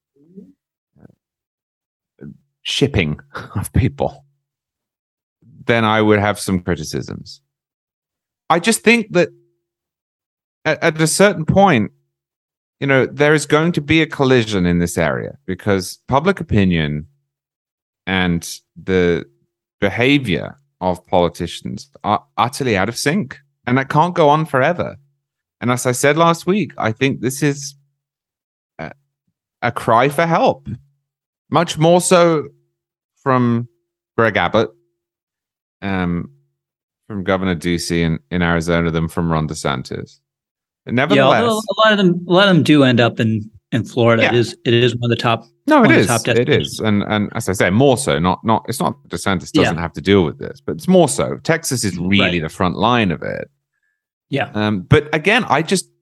shipping of people, then I would have some criticisms. I just think that at, at a certain point, you know, there is going to be a collision in this area because public opinion and the behavior of politicians are utterly out of sync. And that can't go on forever. And as I said last week, I think this is a, a cry for help. Much more so from Greg Abbott, um, from Governor Ducey in, in Arizona than from Ron DeSantis. But nevertheless, yeah, a lot of them, a lot of them do end up in, in Florida. Yeah. It is, it is one of the top. No, it is. Top it is, and and as I say, more so. Not not. It's not DeSantis doesn't Yeah. have to deal with this, but it's more so. Texas is really Right. the front line of it. Yeah. Um, but again, I just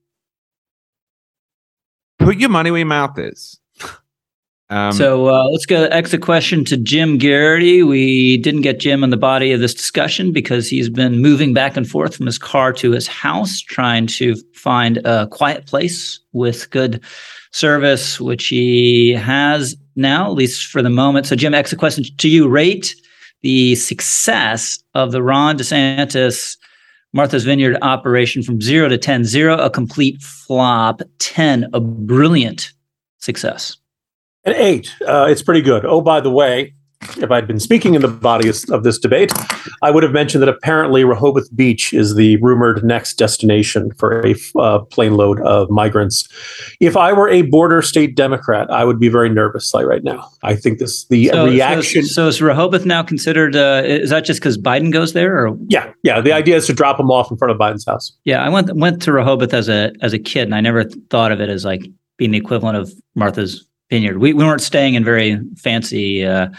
put your money where your mouth is. Um, so uh, let's go exit question to Jim Garrity. We didn't get Jim in the body of this discussion because he's been moving back and forth from his car to his house, trying to find a quiet place with good service, which he has now, at least for the moment. So Jim, exit question to you. Rate the success of the Ron DeSantis Martha's Vineyard operation from zero to ten. Zero, a complete flop. ten, a brilliant success. An eight. Uh, it's pretty good. Oh, by the way, if I'd been speaking in the body of this debate, I would have mentioned that apparently Rehoboth Beach is the rumored next destination for a uh, plane load of migrants. If I were a border state Democrat, I would be very nervous like right now. I think this the so, reaction. So, so is Rehoboth now considered? Uh, is that just because Biden goes there? Or yeah, yeah. The idea is to drop them off in front of Biden's house. Yeah, I went went to Rehoboth as a as a kid, and I never th- thought of it as like being the equivalent of Martha's Vineyard. We we weren't staying in very fancy uh,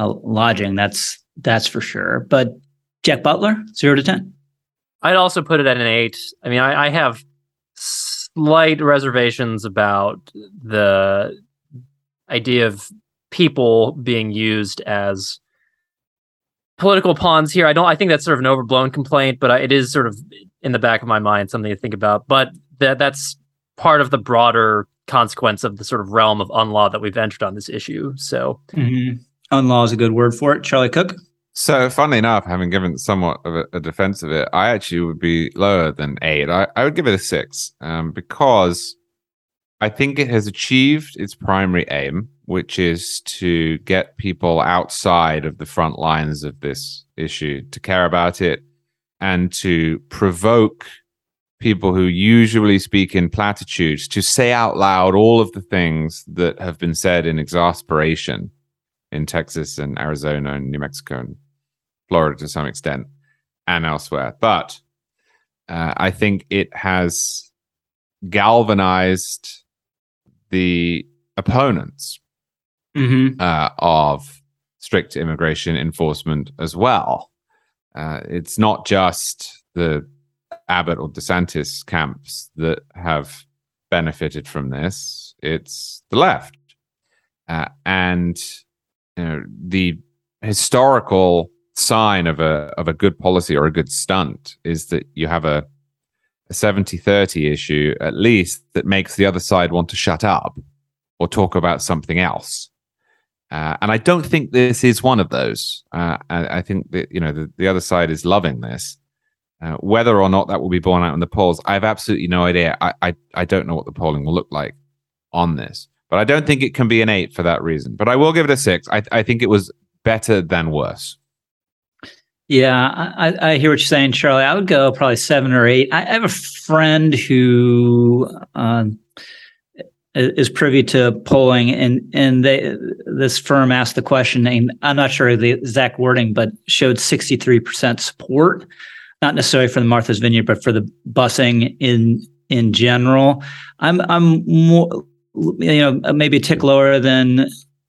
uh, lodging. That's that's for sure. But Jack Butler, zero to ten. I'd also put it at an eight. I mean, I, I have slight reservations about the idea of people being used as political pawns here. I don't. I think that's sort of an overblown complaint, but I, it is sort of in the back of my mind something to think about. But that that's part of the broader consequence of the sort of realm of unlaw that we've entered on this issue. So, mm-hmm. Unlaw is a good word for it. Charlie Cook. So, funnily enough, having given somewhat of a, a defense of it, I actually would be lower than eight. I, I would give it a six um, because I think it has achieved its primary aim, which is to get people outside of the front lines of this issue to care about it and to provoke people who usually speak in platitudes to say out loud all of the things that have been said in exasperation in Texas and Arizona and New Mexico and Florida to some extent and elsewhere. But uh, I think it has galvanized the opponents mm-hmm. uh, of strict immigration enforcement as well. Uh, it's not just the Abbott or DeSantis camps that have benefited from this. It's the left. Uh, and you know, the historical sign of a of a good policy or a good stunt is that you have a, a seventy thirty issue, at least, that makes the other side want to shut up or talk about something else. Uh, and I don't think this is one of those. Uh, I, I think that, you know, the, the other side is loving this. Uh, whether or not that will be borne out in the polls, I have absolutely no idea. I, I I don't know what the polling will look like on this. But I don't think it can be an eight for that reason. But I will give it a six. I, I think it was better than worse. Yeah, I, I hear what you're saying, Charlie. I would go probably seven or eight. I, I have a friend who um, is privy to polling, and and they this firm asked the question, and I'm not sure of the exact wording, but showed sixty-three percent support, not necessarily for the Martha's Vineyard, but for the busing in in general. I'm I'm more, you know, maybe a tick lower than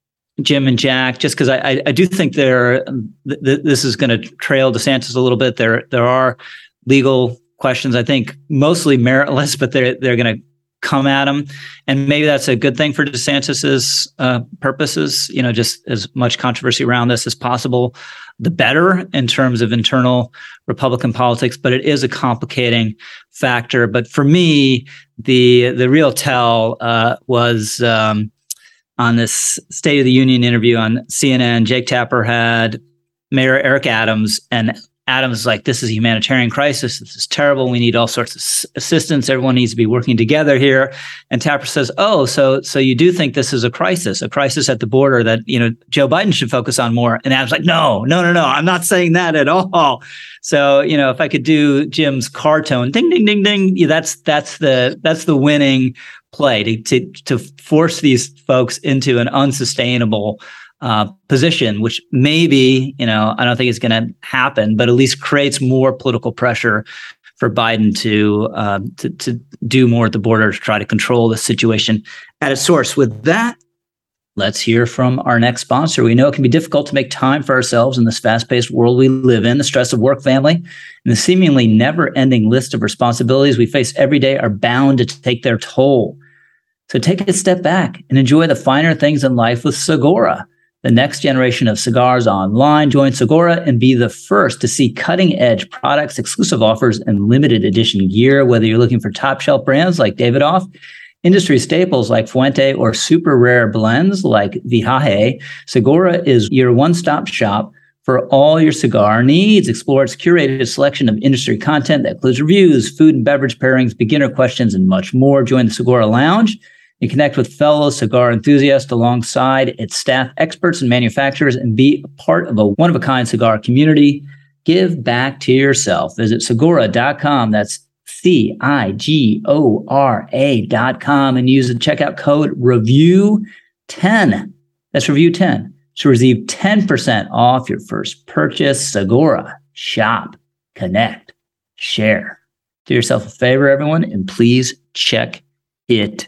Jim and Jack, just because I, I I do think there th- th- this is going to trail DeSantis a little bit. There there are legal questions, I think, mostly meritless, but they're they're going to come at him, and maybe that's a good thing for DeSantis's uh, purposes. You know, just as much controversy around this as possible, the better in terms of internal Republican politics. But it is a complicating factor. But for me, the the real tell uh, was. Um, On this State of the Union interview on C N N, Jake Tapper had Mayor Eric Adams, and Adams is like, this is a humanitarian crisis. This is terrible. We need all sorts of assistance. Everyone needs to be working together here. And Tapper says, oh, so so you do think this is a crisis, a crisis at the border that, you know, Joe Biden should focus on more. And Adams like, no, no, no, no, I'm not saying that at all. So, you know, if I could do Jim's car tone, ding, ding, ding, ding, yeah, that's that's the that's the winning play to to to force these folks into an unsustainable uh, position, which maybe, you know, I don't think it's going to happen, but at least creates more political pressure for Biden to uh, to to do more at the border to try to control the situation at its source. With that, let's hear from our next sponsor. We know it can be difficult to make time for ourselves in this fast-paced world we live in. The stress of work, family, and the seemingly never-ending list of responsibilities we face every day are bound to take their toll. So take a step back and enjoy the finer things in life with Segura, the next generation of cigars online. Join Segura and be the first to see cutting-edge products, exclusive offers, and limited edition gear. Whether you're looking for top-shelf brands like Davidoff, industry staples like Fuente, or super rare blends like Viaje, Segura is your one-stop shop for all your cigar needs. Explore its curated selection of industry content that includes reviews, food and beverage pairings, beginner questions, and much more. Join the Segura Lounge and connect with fellow cigar enthusiasts alongside its staff, experts, and manufacturers, and be a part of a one-of-a-kind cigar community. Give back to yourself. Visit Segura dot com. That's C I G O R A dot com, and use the checkout code review ten. That's review ten to receive ten percent off your first purchase. Segura, shop, connect, share. Do yourself a favor, everyone, and please check it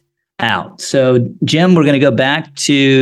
out. So, Jim, we're going to go back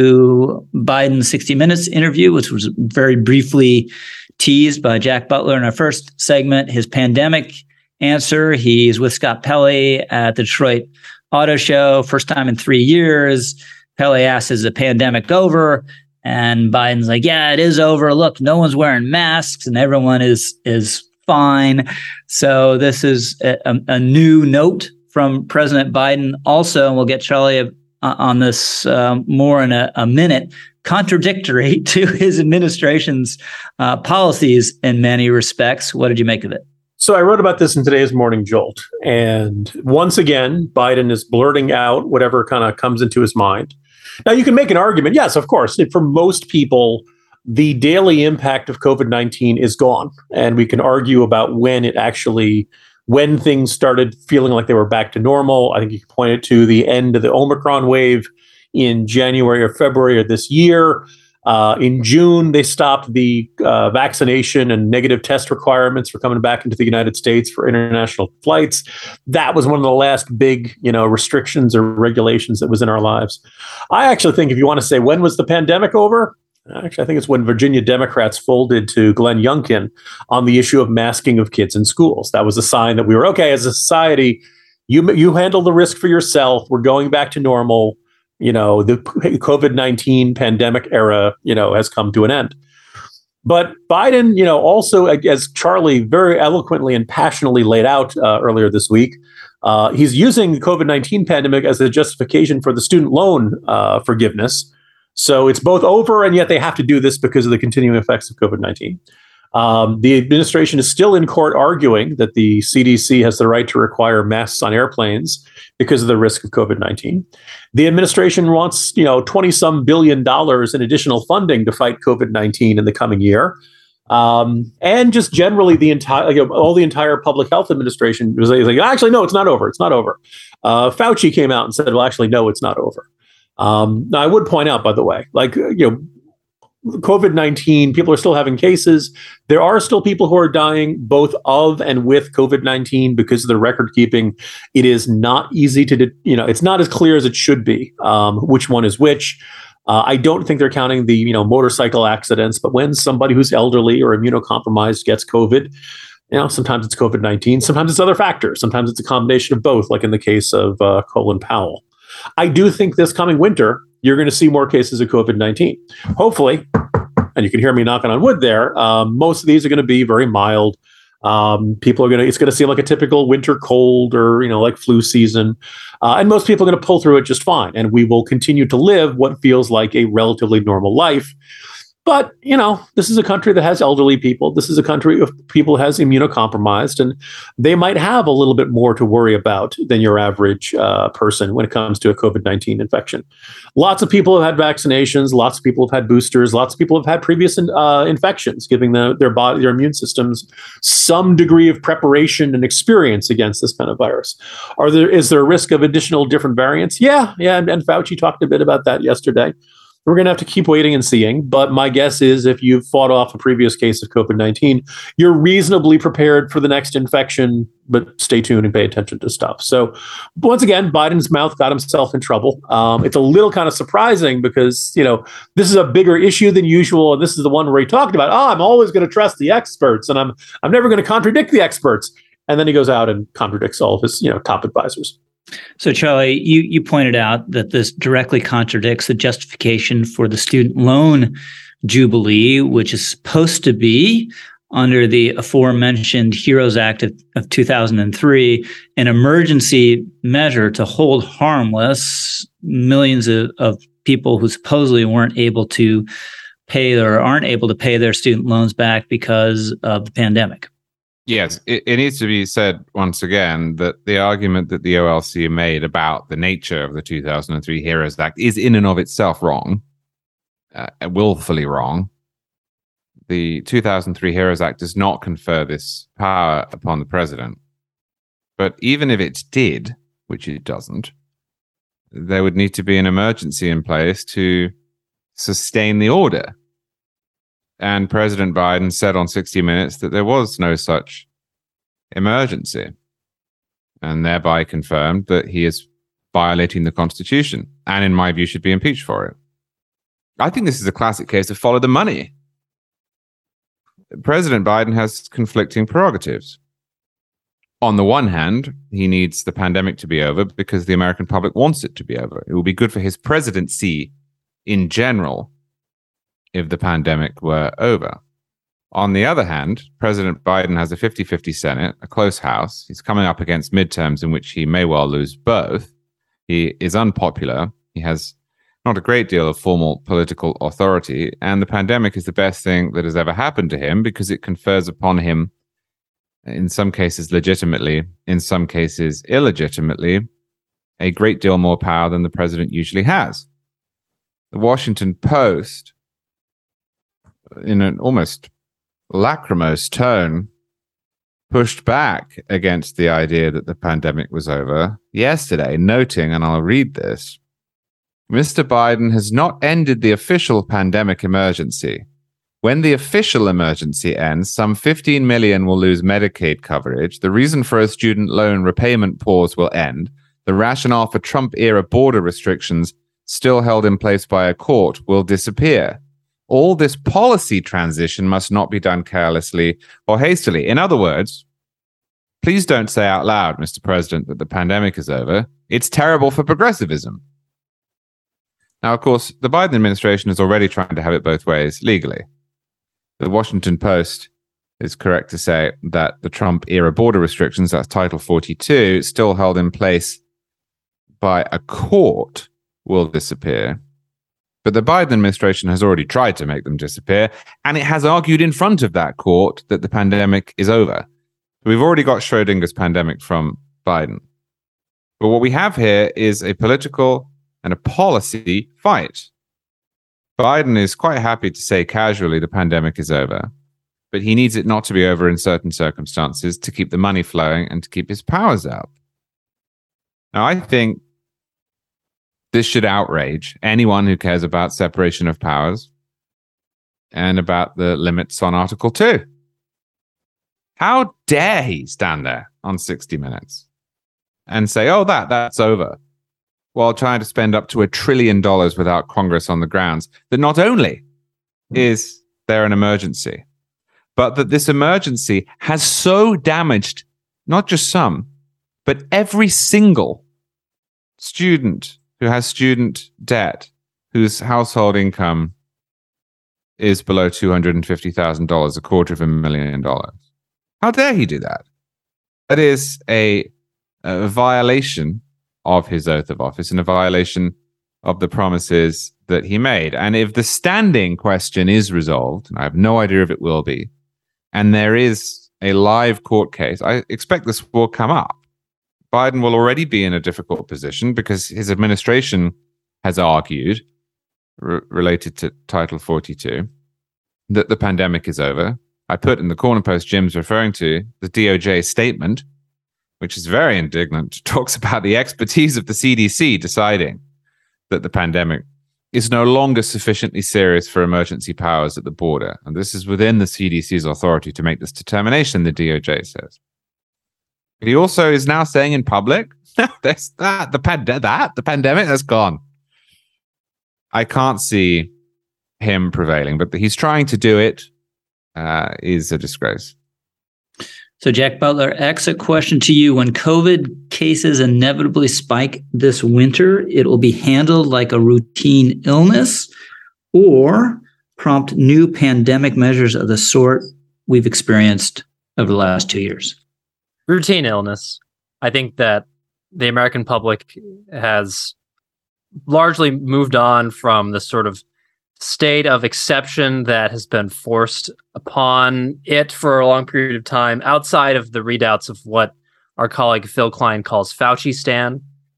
to Biden's sixty minutes interview, which was very briefly teased by Jack Butler in our first segment. His pandemic answer, he's with Scott Pelley at the Detroit Auto Show, first time in three years. Pelley asks, is the pandemic over? And Biden's like, yeah, it is over. Look, no one's wearing masks and everyone is is fine. So this is a, a, a new note from President Biden. Also, and we'll get Charlie uh, on this uh, more in a, a minute, contradictory to his administration's uh, policies in many respects. What did you make of it? So I wrote about this in today's Morning Jolt. And once again, Biden is blurting out whatever kind of comes into his mind. Now, you can make an argument. Yes, of course. For most people, the daily impact of COVID nineteen is gone. And we can argue about when it actually, when things started feeling like they were back to normal. I think you can point it to the end of the Omicron wave in January or February of this year. Uh, in June, they stopped the uh, vaccination and negative test requirements for coming back into the United States for international flights. That was one of the last big, you know, restrictions or regulations that was in our lives. I actually think if you want to say when was the pandemic over, actually, I think it's when Virginia Democrats folded to Glenn Youngkin on the issue of masking of kids in schools. That was a sign that we were okay as a society. You you handle the risk for yourself. We're going back to normal. You know, the COVID nineteen pandemic era, you know, has come to an end. But Biden, you know, also, as Charlie very eloquently and passionately laid out uh, earlier this week, uh, he's using the COVID nineteen pandemic as a justification for the student loan uh, forgiveness. So it's both over, and yet they have to do this because of the continuing effects of COVID nineteen. Um, the administration is still in court arguing that the C D C has the right to require masks on airplanes because of the risk of COVID nineteen. The administration wants, you know, twenty some billion dollars in additional funding to fight COVID nineteen in the coming year. Um, and just generally the entire, you know, all the entire public health administration was like, actually, no, it's not over. It's not over. Uh, Fauci came out and said, well, actually, no, it's not over. Um, now, I would point out, by the way, like, you know, COVID nineteen, people are still having cases. There are still people who are dying both of and with COVID nineteen because of the record keeping. It is not easy to, you know, it's not as clear as it should be, um, which one is which. Uh, I don't think they're counting the, you know, motorcycle accidents, but when somebody who's elderly or immunocompromised gets COVID, you know, sometimes it's COVID nineteen, sometimes it's other factors. Sometimes it's a combination of both, like in the case of uh, Colin Powell. I do think this coming winter, you're going to see more cases of COVID nineteen. Hopefully, and you can hear me knocking on wood there, um, most of these are going to be very mild. Um, people are going to, it's going to seem like a typical winter cold or, you know, like flu season. Uh, and most people are going to pull through it just fine. And we will continue to live what feels like a relatively normal life. But, you know, this is a country that has elderly people. This is a country of people who has immunocompromised, and they might have a little bit more to worry about than your average uh, person when it comes to a COVID nineteen infection. Lots of people have had vaccinations. Lots of people have had boosters. Lots of people have had previous uh, infections, giving the, their body, their immune systems some degree of preparation and experience against this kind of virus. Are there is there a risk of additional different variants? Yeah, yeah, and, and Fauci talked a bit about that yesterday. We're going to have to keep waiting and seeing. But my guess is if you've fought off a previous case of COVID nineteen, you're reasonably prepared for the next infection, but stay tuned and pay attention to stuff. So once again, Biden's mouth got himself in trouble. Um, it's a little kind of surprising because, you know, this is a bigger issue than usual. And this is the one where he talked about, oh, I'm always going to trust the experts and I'm I'm never going to contradict the experts. And then he goes out and contradicts all of his, you know, top advisors. So, Charlie, you, you pointed out that this directly contradicts the justification for the student loan jubilee, which is supposed to be, under the aforementioned HEROES Act of, of two thousand three, an emergency measure to hold harmless millions of, of people who supposedly weren't able to pay or aren't able to pay their student loans back because of the pandemic. Yes, it, it needs to be said once again that the argument that the O L C made about the nature of the two thousand three HEROES Act is in and of itself wrong, uh, willfully wrong. The two thousand three HEROES Act does not confer this power upon the president. But even if it did, which it doesn't, there would need to be an emergency in place to sustain the order. And President Biden said on sixty minutes that there was no such emergency, and thereby confirmed that he is violating the Constitution, and in my view, should be impeached for it. I think this is a classic case of follow the money. President Biden has conflicting prerogatives. On the one hand, he needs the pandemic to be over because the American public wants it to be over. It will be good for his presidency in general if the pandemic were over. On the other hand, President Biden has a fifty-fifty Senate, a close House. He's coming up against midterms in which he may well lose both. He is unpopular. He has not a great deal of formal political authority. And the pandemic is the best thing that has ever happened to him because it confers upon him, in some cases legitimately, in some cases illegitimately, a great deal more power than the president usually has. The Washington Post, in an almost lachrymose tone, pushed back against the idea that the pandemic was over yesterday, noting, and I'll read this, Mister Biden has not ended the official pandemic emergency. When the official emergency ends, some fifteen million will lose Medicaid coverage. The reason for a student loan repayment pause will end. The rationale for Trump-era border restrictions, still held in place by a court, will disappear. All this policy transition must not be done carelessly or hastily. In other words, please don't say out loud, Mister President, that the pandemic is over. It's terrible for progressivism. Now, of course, the Biden administration is already trying to have it both ways legally. The Washington Post is correct to say that the Trump-era border restrictions, that's Title forty-two, still held in place by a court, will disappear. But the Biden administration has already tried to make them disappear, and it has argued in front of that court that the pandemic is over. We've already got Schrodinger's pandemic from Biden. But what we have here is a political and a policy fight. Biden is quite happy to say casually the pandemic is over, but he needs it not to be over in certain circumstances to keep the money flowing and to keep his powers up. Now, I think this should outrage anyone who cares about separation of powers and about the limits on Article two. How dare he stand there on sixty minutes and say, oh, that, that's over, while trying to spend up to a trillion dollars without Congress on the grounds that not only is there an emergency, but that this emergency has so damaged not just some, but every single student who has student debt, whose household income is below two hundred fifty thousand dollars, a quarter of a million dollars. How dare he do that? That is a, a violation of his oath of office and a violation of the promises that he made. And if the standing question is resolved, and I have no idea if it will be, and there is a live court case, I expect this will come up. Biden will already be in a difficult position because his administration has argued, r- related to Title forty-two, that the pandemic is over. I put in the Corner Post Jim's referring to the D O J statement, which is very indignant, talks about the expertise of the C D C deciding that the pandemic is no longer sufficiently serious for emergency powers at the border. And this is within the C D C's authority to make this determination, the D O J says. But he also is now saying in public, that's that, the, pand- that, the pandemic has gone. I can't see him prevailing, but he's trying to do it uh, is a disgrace. So, Jack Butler, exit question to you. When COVID cases inevitably spike this winter, it will be handled like a routine illness or prompt new pandemic measures of the sort we've experienced over the last two years? Routine illness. I think that the American public has largely moved on from the sort of state of exception that has been forced upon it for a long period of time, outside of the readouts of what our colleague Phil Klein calls Fauci-stan.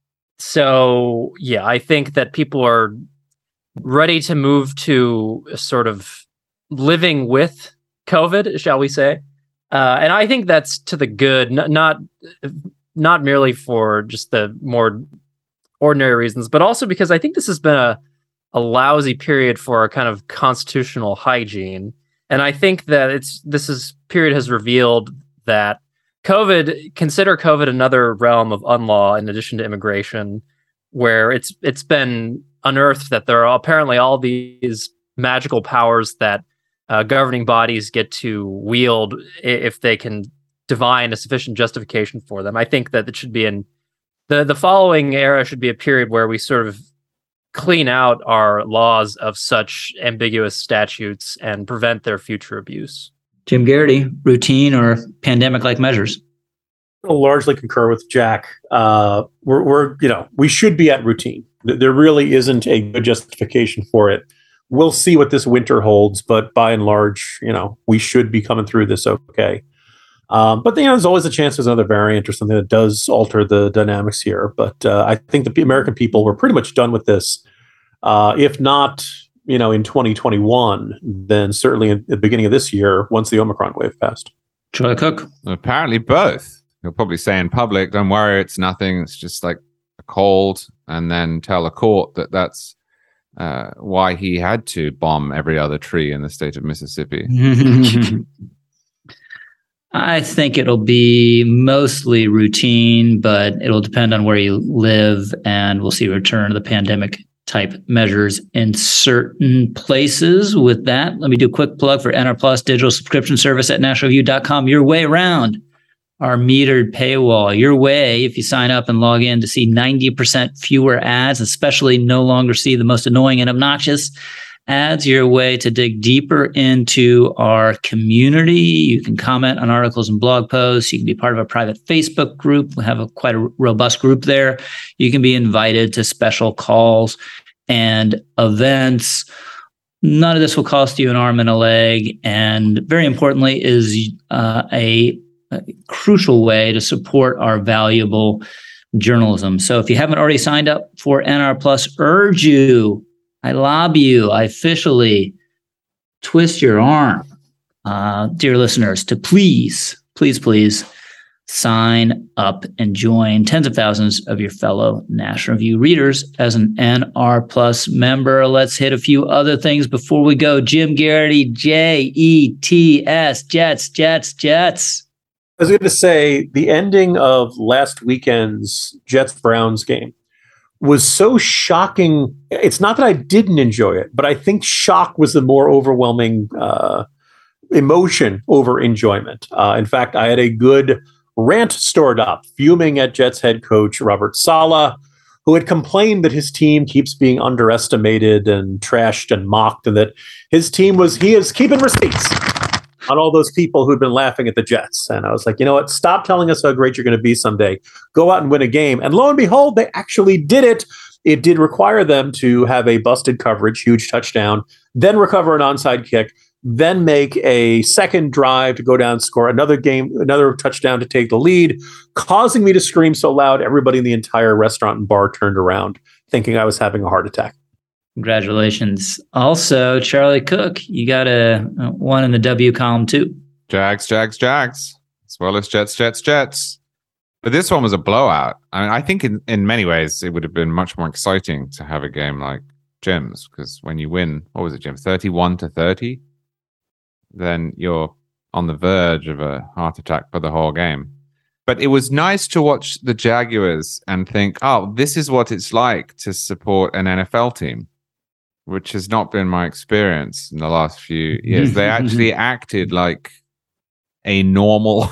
So, yeah, I think that people are ready to move to a sort of living with COVID, shall we say. Uh, and I think that's to the good, n- not not merely for just the more ordinary reasons, but also because I think this has been a a lousy period for our kind of constitutional hygiene. And I think that it's this is period has revealed that COVID, consider COVID another realm of unlaw in addition to immigration, where it's it's been unearthed that there are apparently all these magical powers that uh, governing bodies get to wield if they can divine a sufficient justification for them. I think that it should be in the the following era should be a period where we sort of clean out our laws of such ambiguous statutes and prevent their future abuse. Jim Garrity, routine or pandemic-like measures? I'll largely concur with Jack. Uh, we're, we're, you know, we should be at routine. There really isn't a good justification for it. We'll see what this winter holds, but by and large, you know, we should be coming through this okay. Um, but you know, there's always a chance there's another variant or something that does alter the dynamics here. But uh, I think the American people were pretty much done with this. Uh, if not, you know, in twenty twenty-one, then certainly in the beginning of this year, once the Omicron wave passed. Charlie Cook? Apparently both. He'll probably say in public, don't worry, it's nothing. It's just like a cold, and then tell a court that that's uh, why he had to bomb every other tree in the state of Mississippi. I think it'll be mostly routine, but it'll depend on where you live, and we'll see a return of the pandemic type measures in certain places. With that, let me do a quick plug for N R Plus digital subscription service at national review dot com. Your way around our metered paywall. Your way, if you sign up and log in, to see ninety percent fewer ads, especially no longer see the most annoying and obnoxious ads. Your way to dig deeper into our community. You can comment on articles and blog posts. You can be part of a private Facebook group. We have a quite a robust group there. You can be invited to special calls and events. None of this will cost you an arm and a leg. And very importantly is uh, a, a crucial way to support our valuable journalism. So if you haven't already signed up for N R Plus, urge you, I lobby you, I officially twist your arm, uh, dear listeners, to please, please, please sign up and join tens of thousands of your fellow National Review readers as an N R Plus member. Let's hit a few other things before we go. Jim Garrity, J E T S, Jets, Jets, Jets. I was going to say the ending of last weekend's Jets-Browns game was so shocking. It's not that I didn't enjoy it, but I think shock was the more overwhelming uh, emotion over enjoyment. Uh, in fact, I had a good rant stored up, fuming at Jets head coach Robert Saleh, who had complained that his team keeps being underestimated and trashed and mocked, and that his team was, he is keeping receipts on all those people who'd been laughing at the Jets. And I was like, you know what? Stop telling us how great you're going to be someday. Go out and win a game. And lo and behold, they actually did it. It did require them to have a busted coverage, huge touchdown, then recover an onside kick, then make a second drive to go down and score another game, another touchdown to take the lead, causing me to scream so loud everybody in the entire restaurant and bar turned around, thinking I was having a heart attack. Congratulations. Also, Charlie Cook, you got a, a one in the W column too. Jags, Jags, Jags, as well as Jets, Jets, Jets. But this one was a blowout. I mean, I think in, in many ways it would have been much more exciting to have a game like Jim's, because when you win, what was it, Jim, thirty-one to thirty, then you're on the verge of a heart attack for the whole game. But it was nice to watch the Jaguars and think, oh, this is what it's like to support an N F L team, which has not been my experience in the last few years. They actually acted like a normal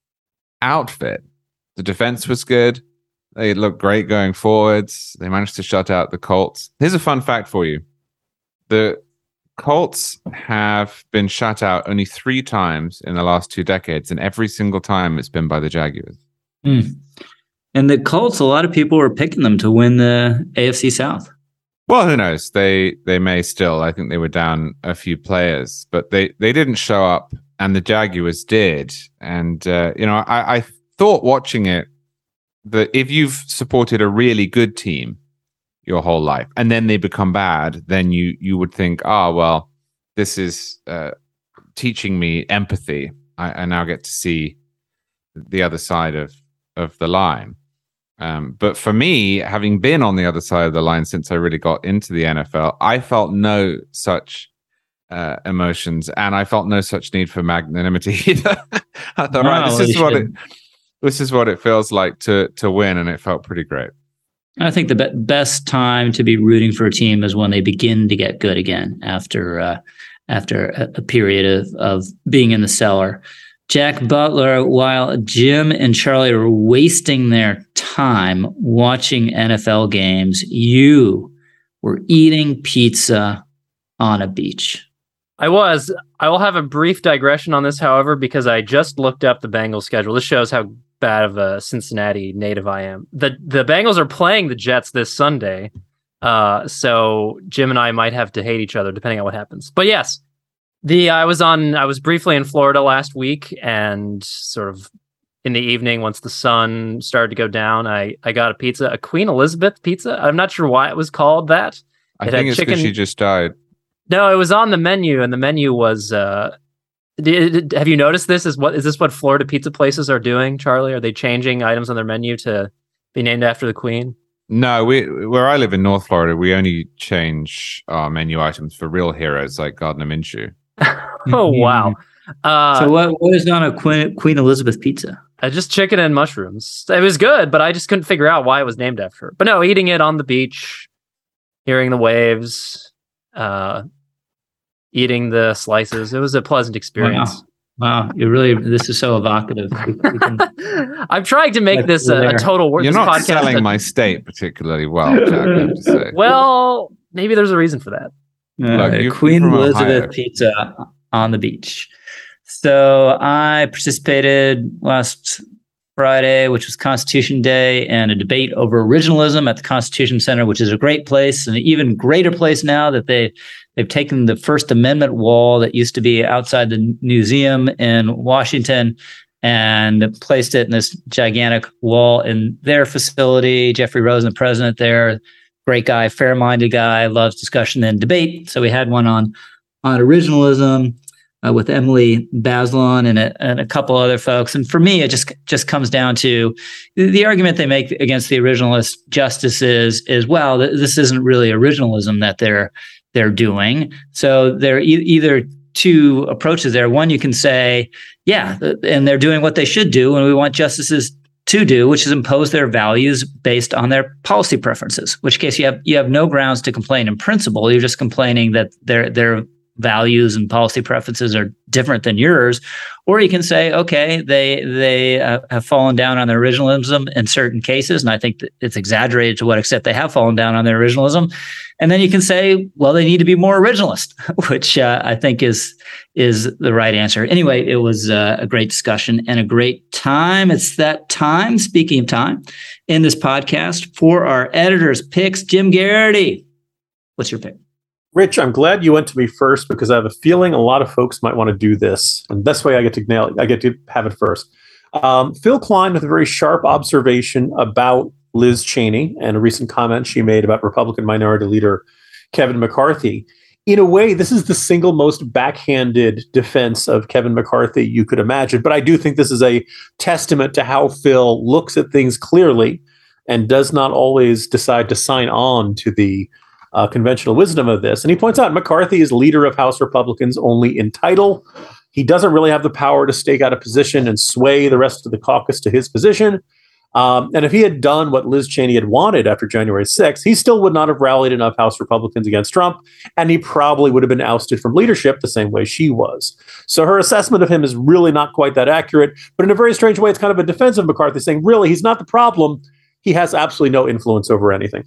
outfit. The defense was good. They looked great going forwards. They managed to shut out the Colts. Here's a fun fact for you. The Colts have been shut out only three times in the last two decades, and every single time it's been by the Jaguars. Mm. And the Colts, a lot of people were picking them to win the A F C South. Well, who knows? They they may still. I think they were down a few players, but they, they didn't show up, and the Jaguars did. And, uh, you know, I, I thought watching it that if you've supported a really good team your whole life and then they become bad, then you you would think, oh, well, this is uh, teaching me empathy. I, I now get to see the other side of, of the line. Um, but for me, having been on the other side of the line since I really got into the N F L, I felt no such uh, emotions, and I felt no such need for magnanimity either. I thought, wow, right, this is what should. it this is what it feels like to to win, and it felt pretty great. I think the be- best time to be rooting for a team is when they begin to get good again after uh, after a, a period of, of being in the cellar. Jack Butler, while Jim and Charlie are wasting their time watching N F L games, you were eating pizza on a beach. I was. I will have a brief digression on this, however, because I just looked up the Bengals schedule. This shows how bad of a Cincinnati native I am. The the Bengals are playing the Jets this Sunday. Uh, so Jim and I might have to hate each other depending on what happens. But yes, the I was on I was briefly in Florida last week, and sort of in the evening once the sun started to go down, I, I got a pizza, a Queen Elizabeth pizza. I'm not sure why it was called that. I it think it's because she just died. No, it was on the menu, and the menu was uh Did, have you noticed this? Is what is this what Florida pizza places are doing, Charlie? Are they changing items on their menu to be named after the Queen? No, we where I live in North Florida, we only change our menu items for real heroes like Gardner Minshew. Oh wow! Uh, so what what is on a Queen, Queen Elizabeth pizza? Uh, just chicken and mushrooms. It was good, but I just couldn't figure out why it was named after her. But no, eating it on the beach, hearing the waves, uh, eating the slices. It was a pleasant experience. Wow, wow. You really, this is so evocative. We, we can, I'm trying to make this a, a total word. You're this not podcast selling a, my state particularly well, Jack, I have to say. Well, maybe there's a reason for that. uh, Look, Queen Elizabeth Ohio. pizza on the beach. So I participated last Friday, which was Constitution Day, and a debate over originalism at the Constitution Center, which is a great place, and an even greater place now that they they've taken the First Amendment wall that used to be outside the museum in Washington and placed it in this gigantic wall in their facility. Jeffrey Rosen, the president there, great guy, fair-minded guy, loves discussion and debate. So we had one on on originalism. Uh, with Emily Bazelon and a, and a couple other folks. And for me, it just just comes down to the argument they make against the originalist justices is, well, th- this isn't really originalism that they're they're doing. So there are e- either two approaches there. One, you can say, yeah, th- and they're doing what they should do, and we want justices to do, which is impose their values based on their policy preferences, in which case you have you have no grounds to complain in principle. You're just complaining that they're they're values and policy preferences are different than yours. Or you can say, okay, they they uh, have fallen down on their originalism in certain cases, and I think that it's exaggerated to what extent they have fallen down on their originalism. And then you can say, well, they need to be more originalist, which uh, I think is is the right answer. Anyway, it was uh, a great discussion and a great time. It's that time, speaking of time, in this podcast for our editor's picks. Jim Garrity, what's your pick? Rich, I'm glad you went to me first because I have a feeling a lot of folks might want to do this. And this way I get to nail it. I get to have it first. Um, Phil Klein with a very sharp observation about Liz Cheney and a recent comment she made about Republican Minority Leader Kevin McCarthy. In a way, this is the single most backhanded defense of Kevin McCarthy you could imagine. But I do think this is a testament to how Phil looks at things clearly and does not always decide to sign on to the Uh, conventional wisdom of this. And he points out McCarthy is leader of House Republicans only in title. He doesn't really have the power to stake out a position and sway the rest of the caucus to his position. Um, and if he had done what Liz Cheney had wanted after January sixth, he still would not have rallied enough House Republicans against Trump, and he probably would have been ousted from leadership the same way she was. So her assessment of him is really not quite that accurate, but in a very strange way, it's kind of a defense of McCarthy, saying, really, he's not the problem. He has absolutely no influence over anything.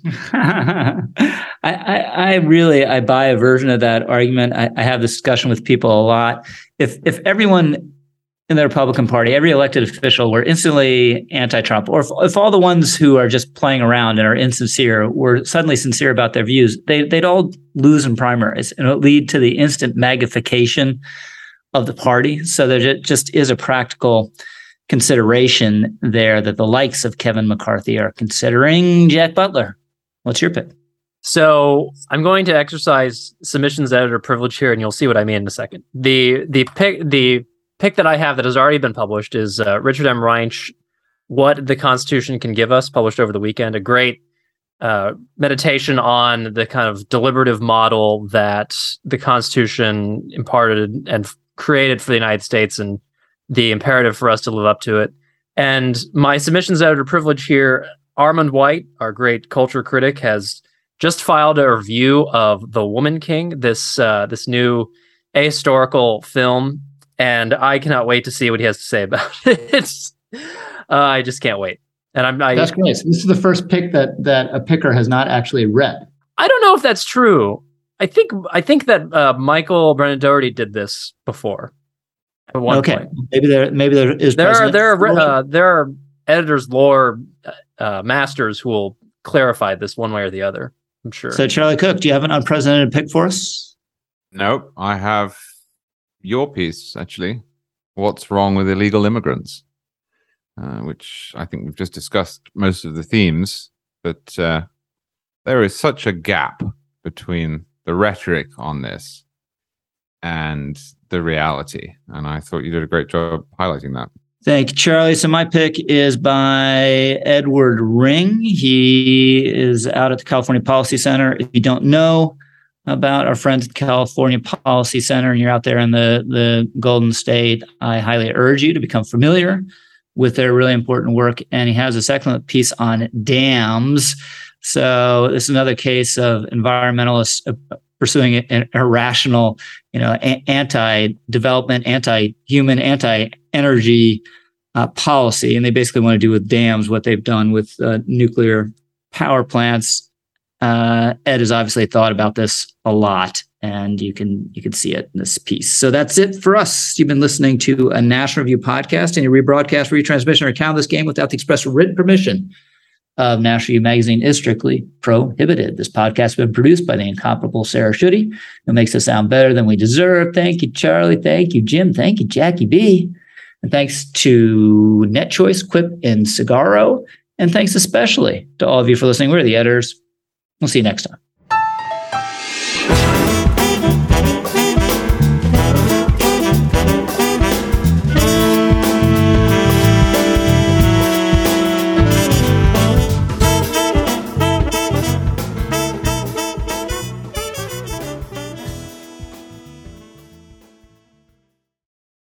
I, I, I really, I buy a version of that argument. I, I have this discussion with people a lot. If if everyone in the Republican Party, every elected official were instantly anti-Trump, or if, if all the ones who are just playing around and are insincere were suddenly sincere about their views, they, they'd all lose in primaries, and it would lead to the instant magnification of the party. So there just is a practical consideration there that the likes of Kevin McCarthy are considering. Jack Butler, what's your pick? So I'm going to exercise submissions editor privilege here, and you'll see what I mean in a second. The the pick the pick that I have that has already been published is uh, Richard M. Reinsch, What the Constitution Can Give Us, published over the weekend. A great uh, meditation on the kind of deliberative model that the Constitution imparted and f- created for the United States, and the imperative for us to live up to it. And my submissions editor privilege here Armand White, our great culture critic, has just filed a review of The Woman King, this uh, this new ahistorical film, and I cannot wait to see what he has to say about it. It's, uh, I just can't wait. And I'm I, That's great. So this is the first pick that that a picker has not actually read. I don't know if that's true. I think I think that uh, Michael Brennan Doherty did this before. At one Okay, point. maybe there maybe there is There are precedent there are for it. uh, there are editors lore uh, masters who will clarify this one way or the other. I'm sure. So Charlie Cook, do you have an unprecedented pick for us? Nope, I have your piece actually. What's wrong with illegal immigrants? Uh, which I think we've just discussed most of the themes, but uh, there is such a gap between the rhetoric on this and the reality, and I thought you did a great job highlighting that. Thank you, Charlie. So my pick is by Edward Ring. He is out at the California Policy Center. If you don't know about our friends at the California Policy Center and you're out there in the, the Golden State, I highly urge you to become familiar with their really important work. And he has this excellent piece on dams. So this is another case of environmentalists pursuing an irrational, you know, a- anti-development, anti-human, anti-energy uh, policy. And they basically want to do with dams what they've done with uh, nuclear power plants. Uh, Ed has obviously thought about this a lot, and you can you can see it in this piece. So that's it for us. You've been listening to a National Review podcast, and your rebroadcast, retransmission, or account of this game without the express written permission of National Review Magazine is strictly prohibited. This podcast has been produced by the incomparable Sarah Schutte, who makes us sound better than we deserve. Thank you, Charlie. Thank you, Jim. Thank you, Jackie B. And thanks to NetChoice, Quip, and Cigaro. And thanks especially to all of you for listening. We're the editors. We'll see you next time.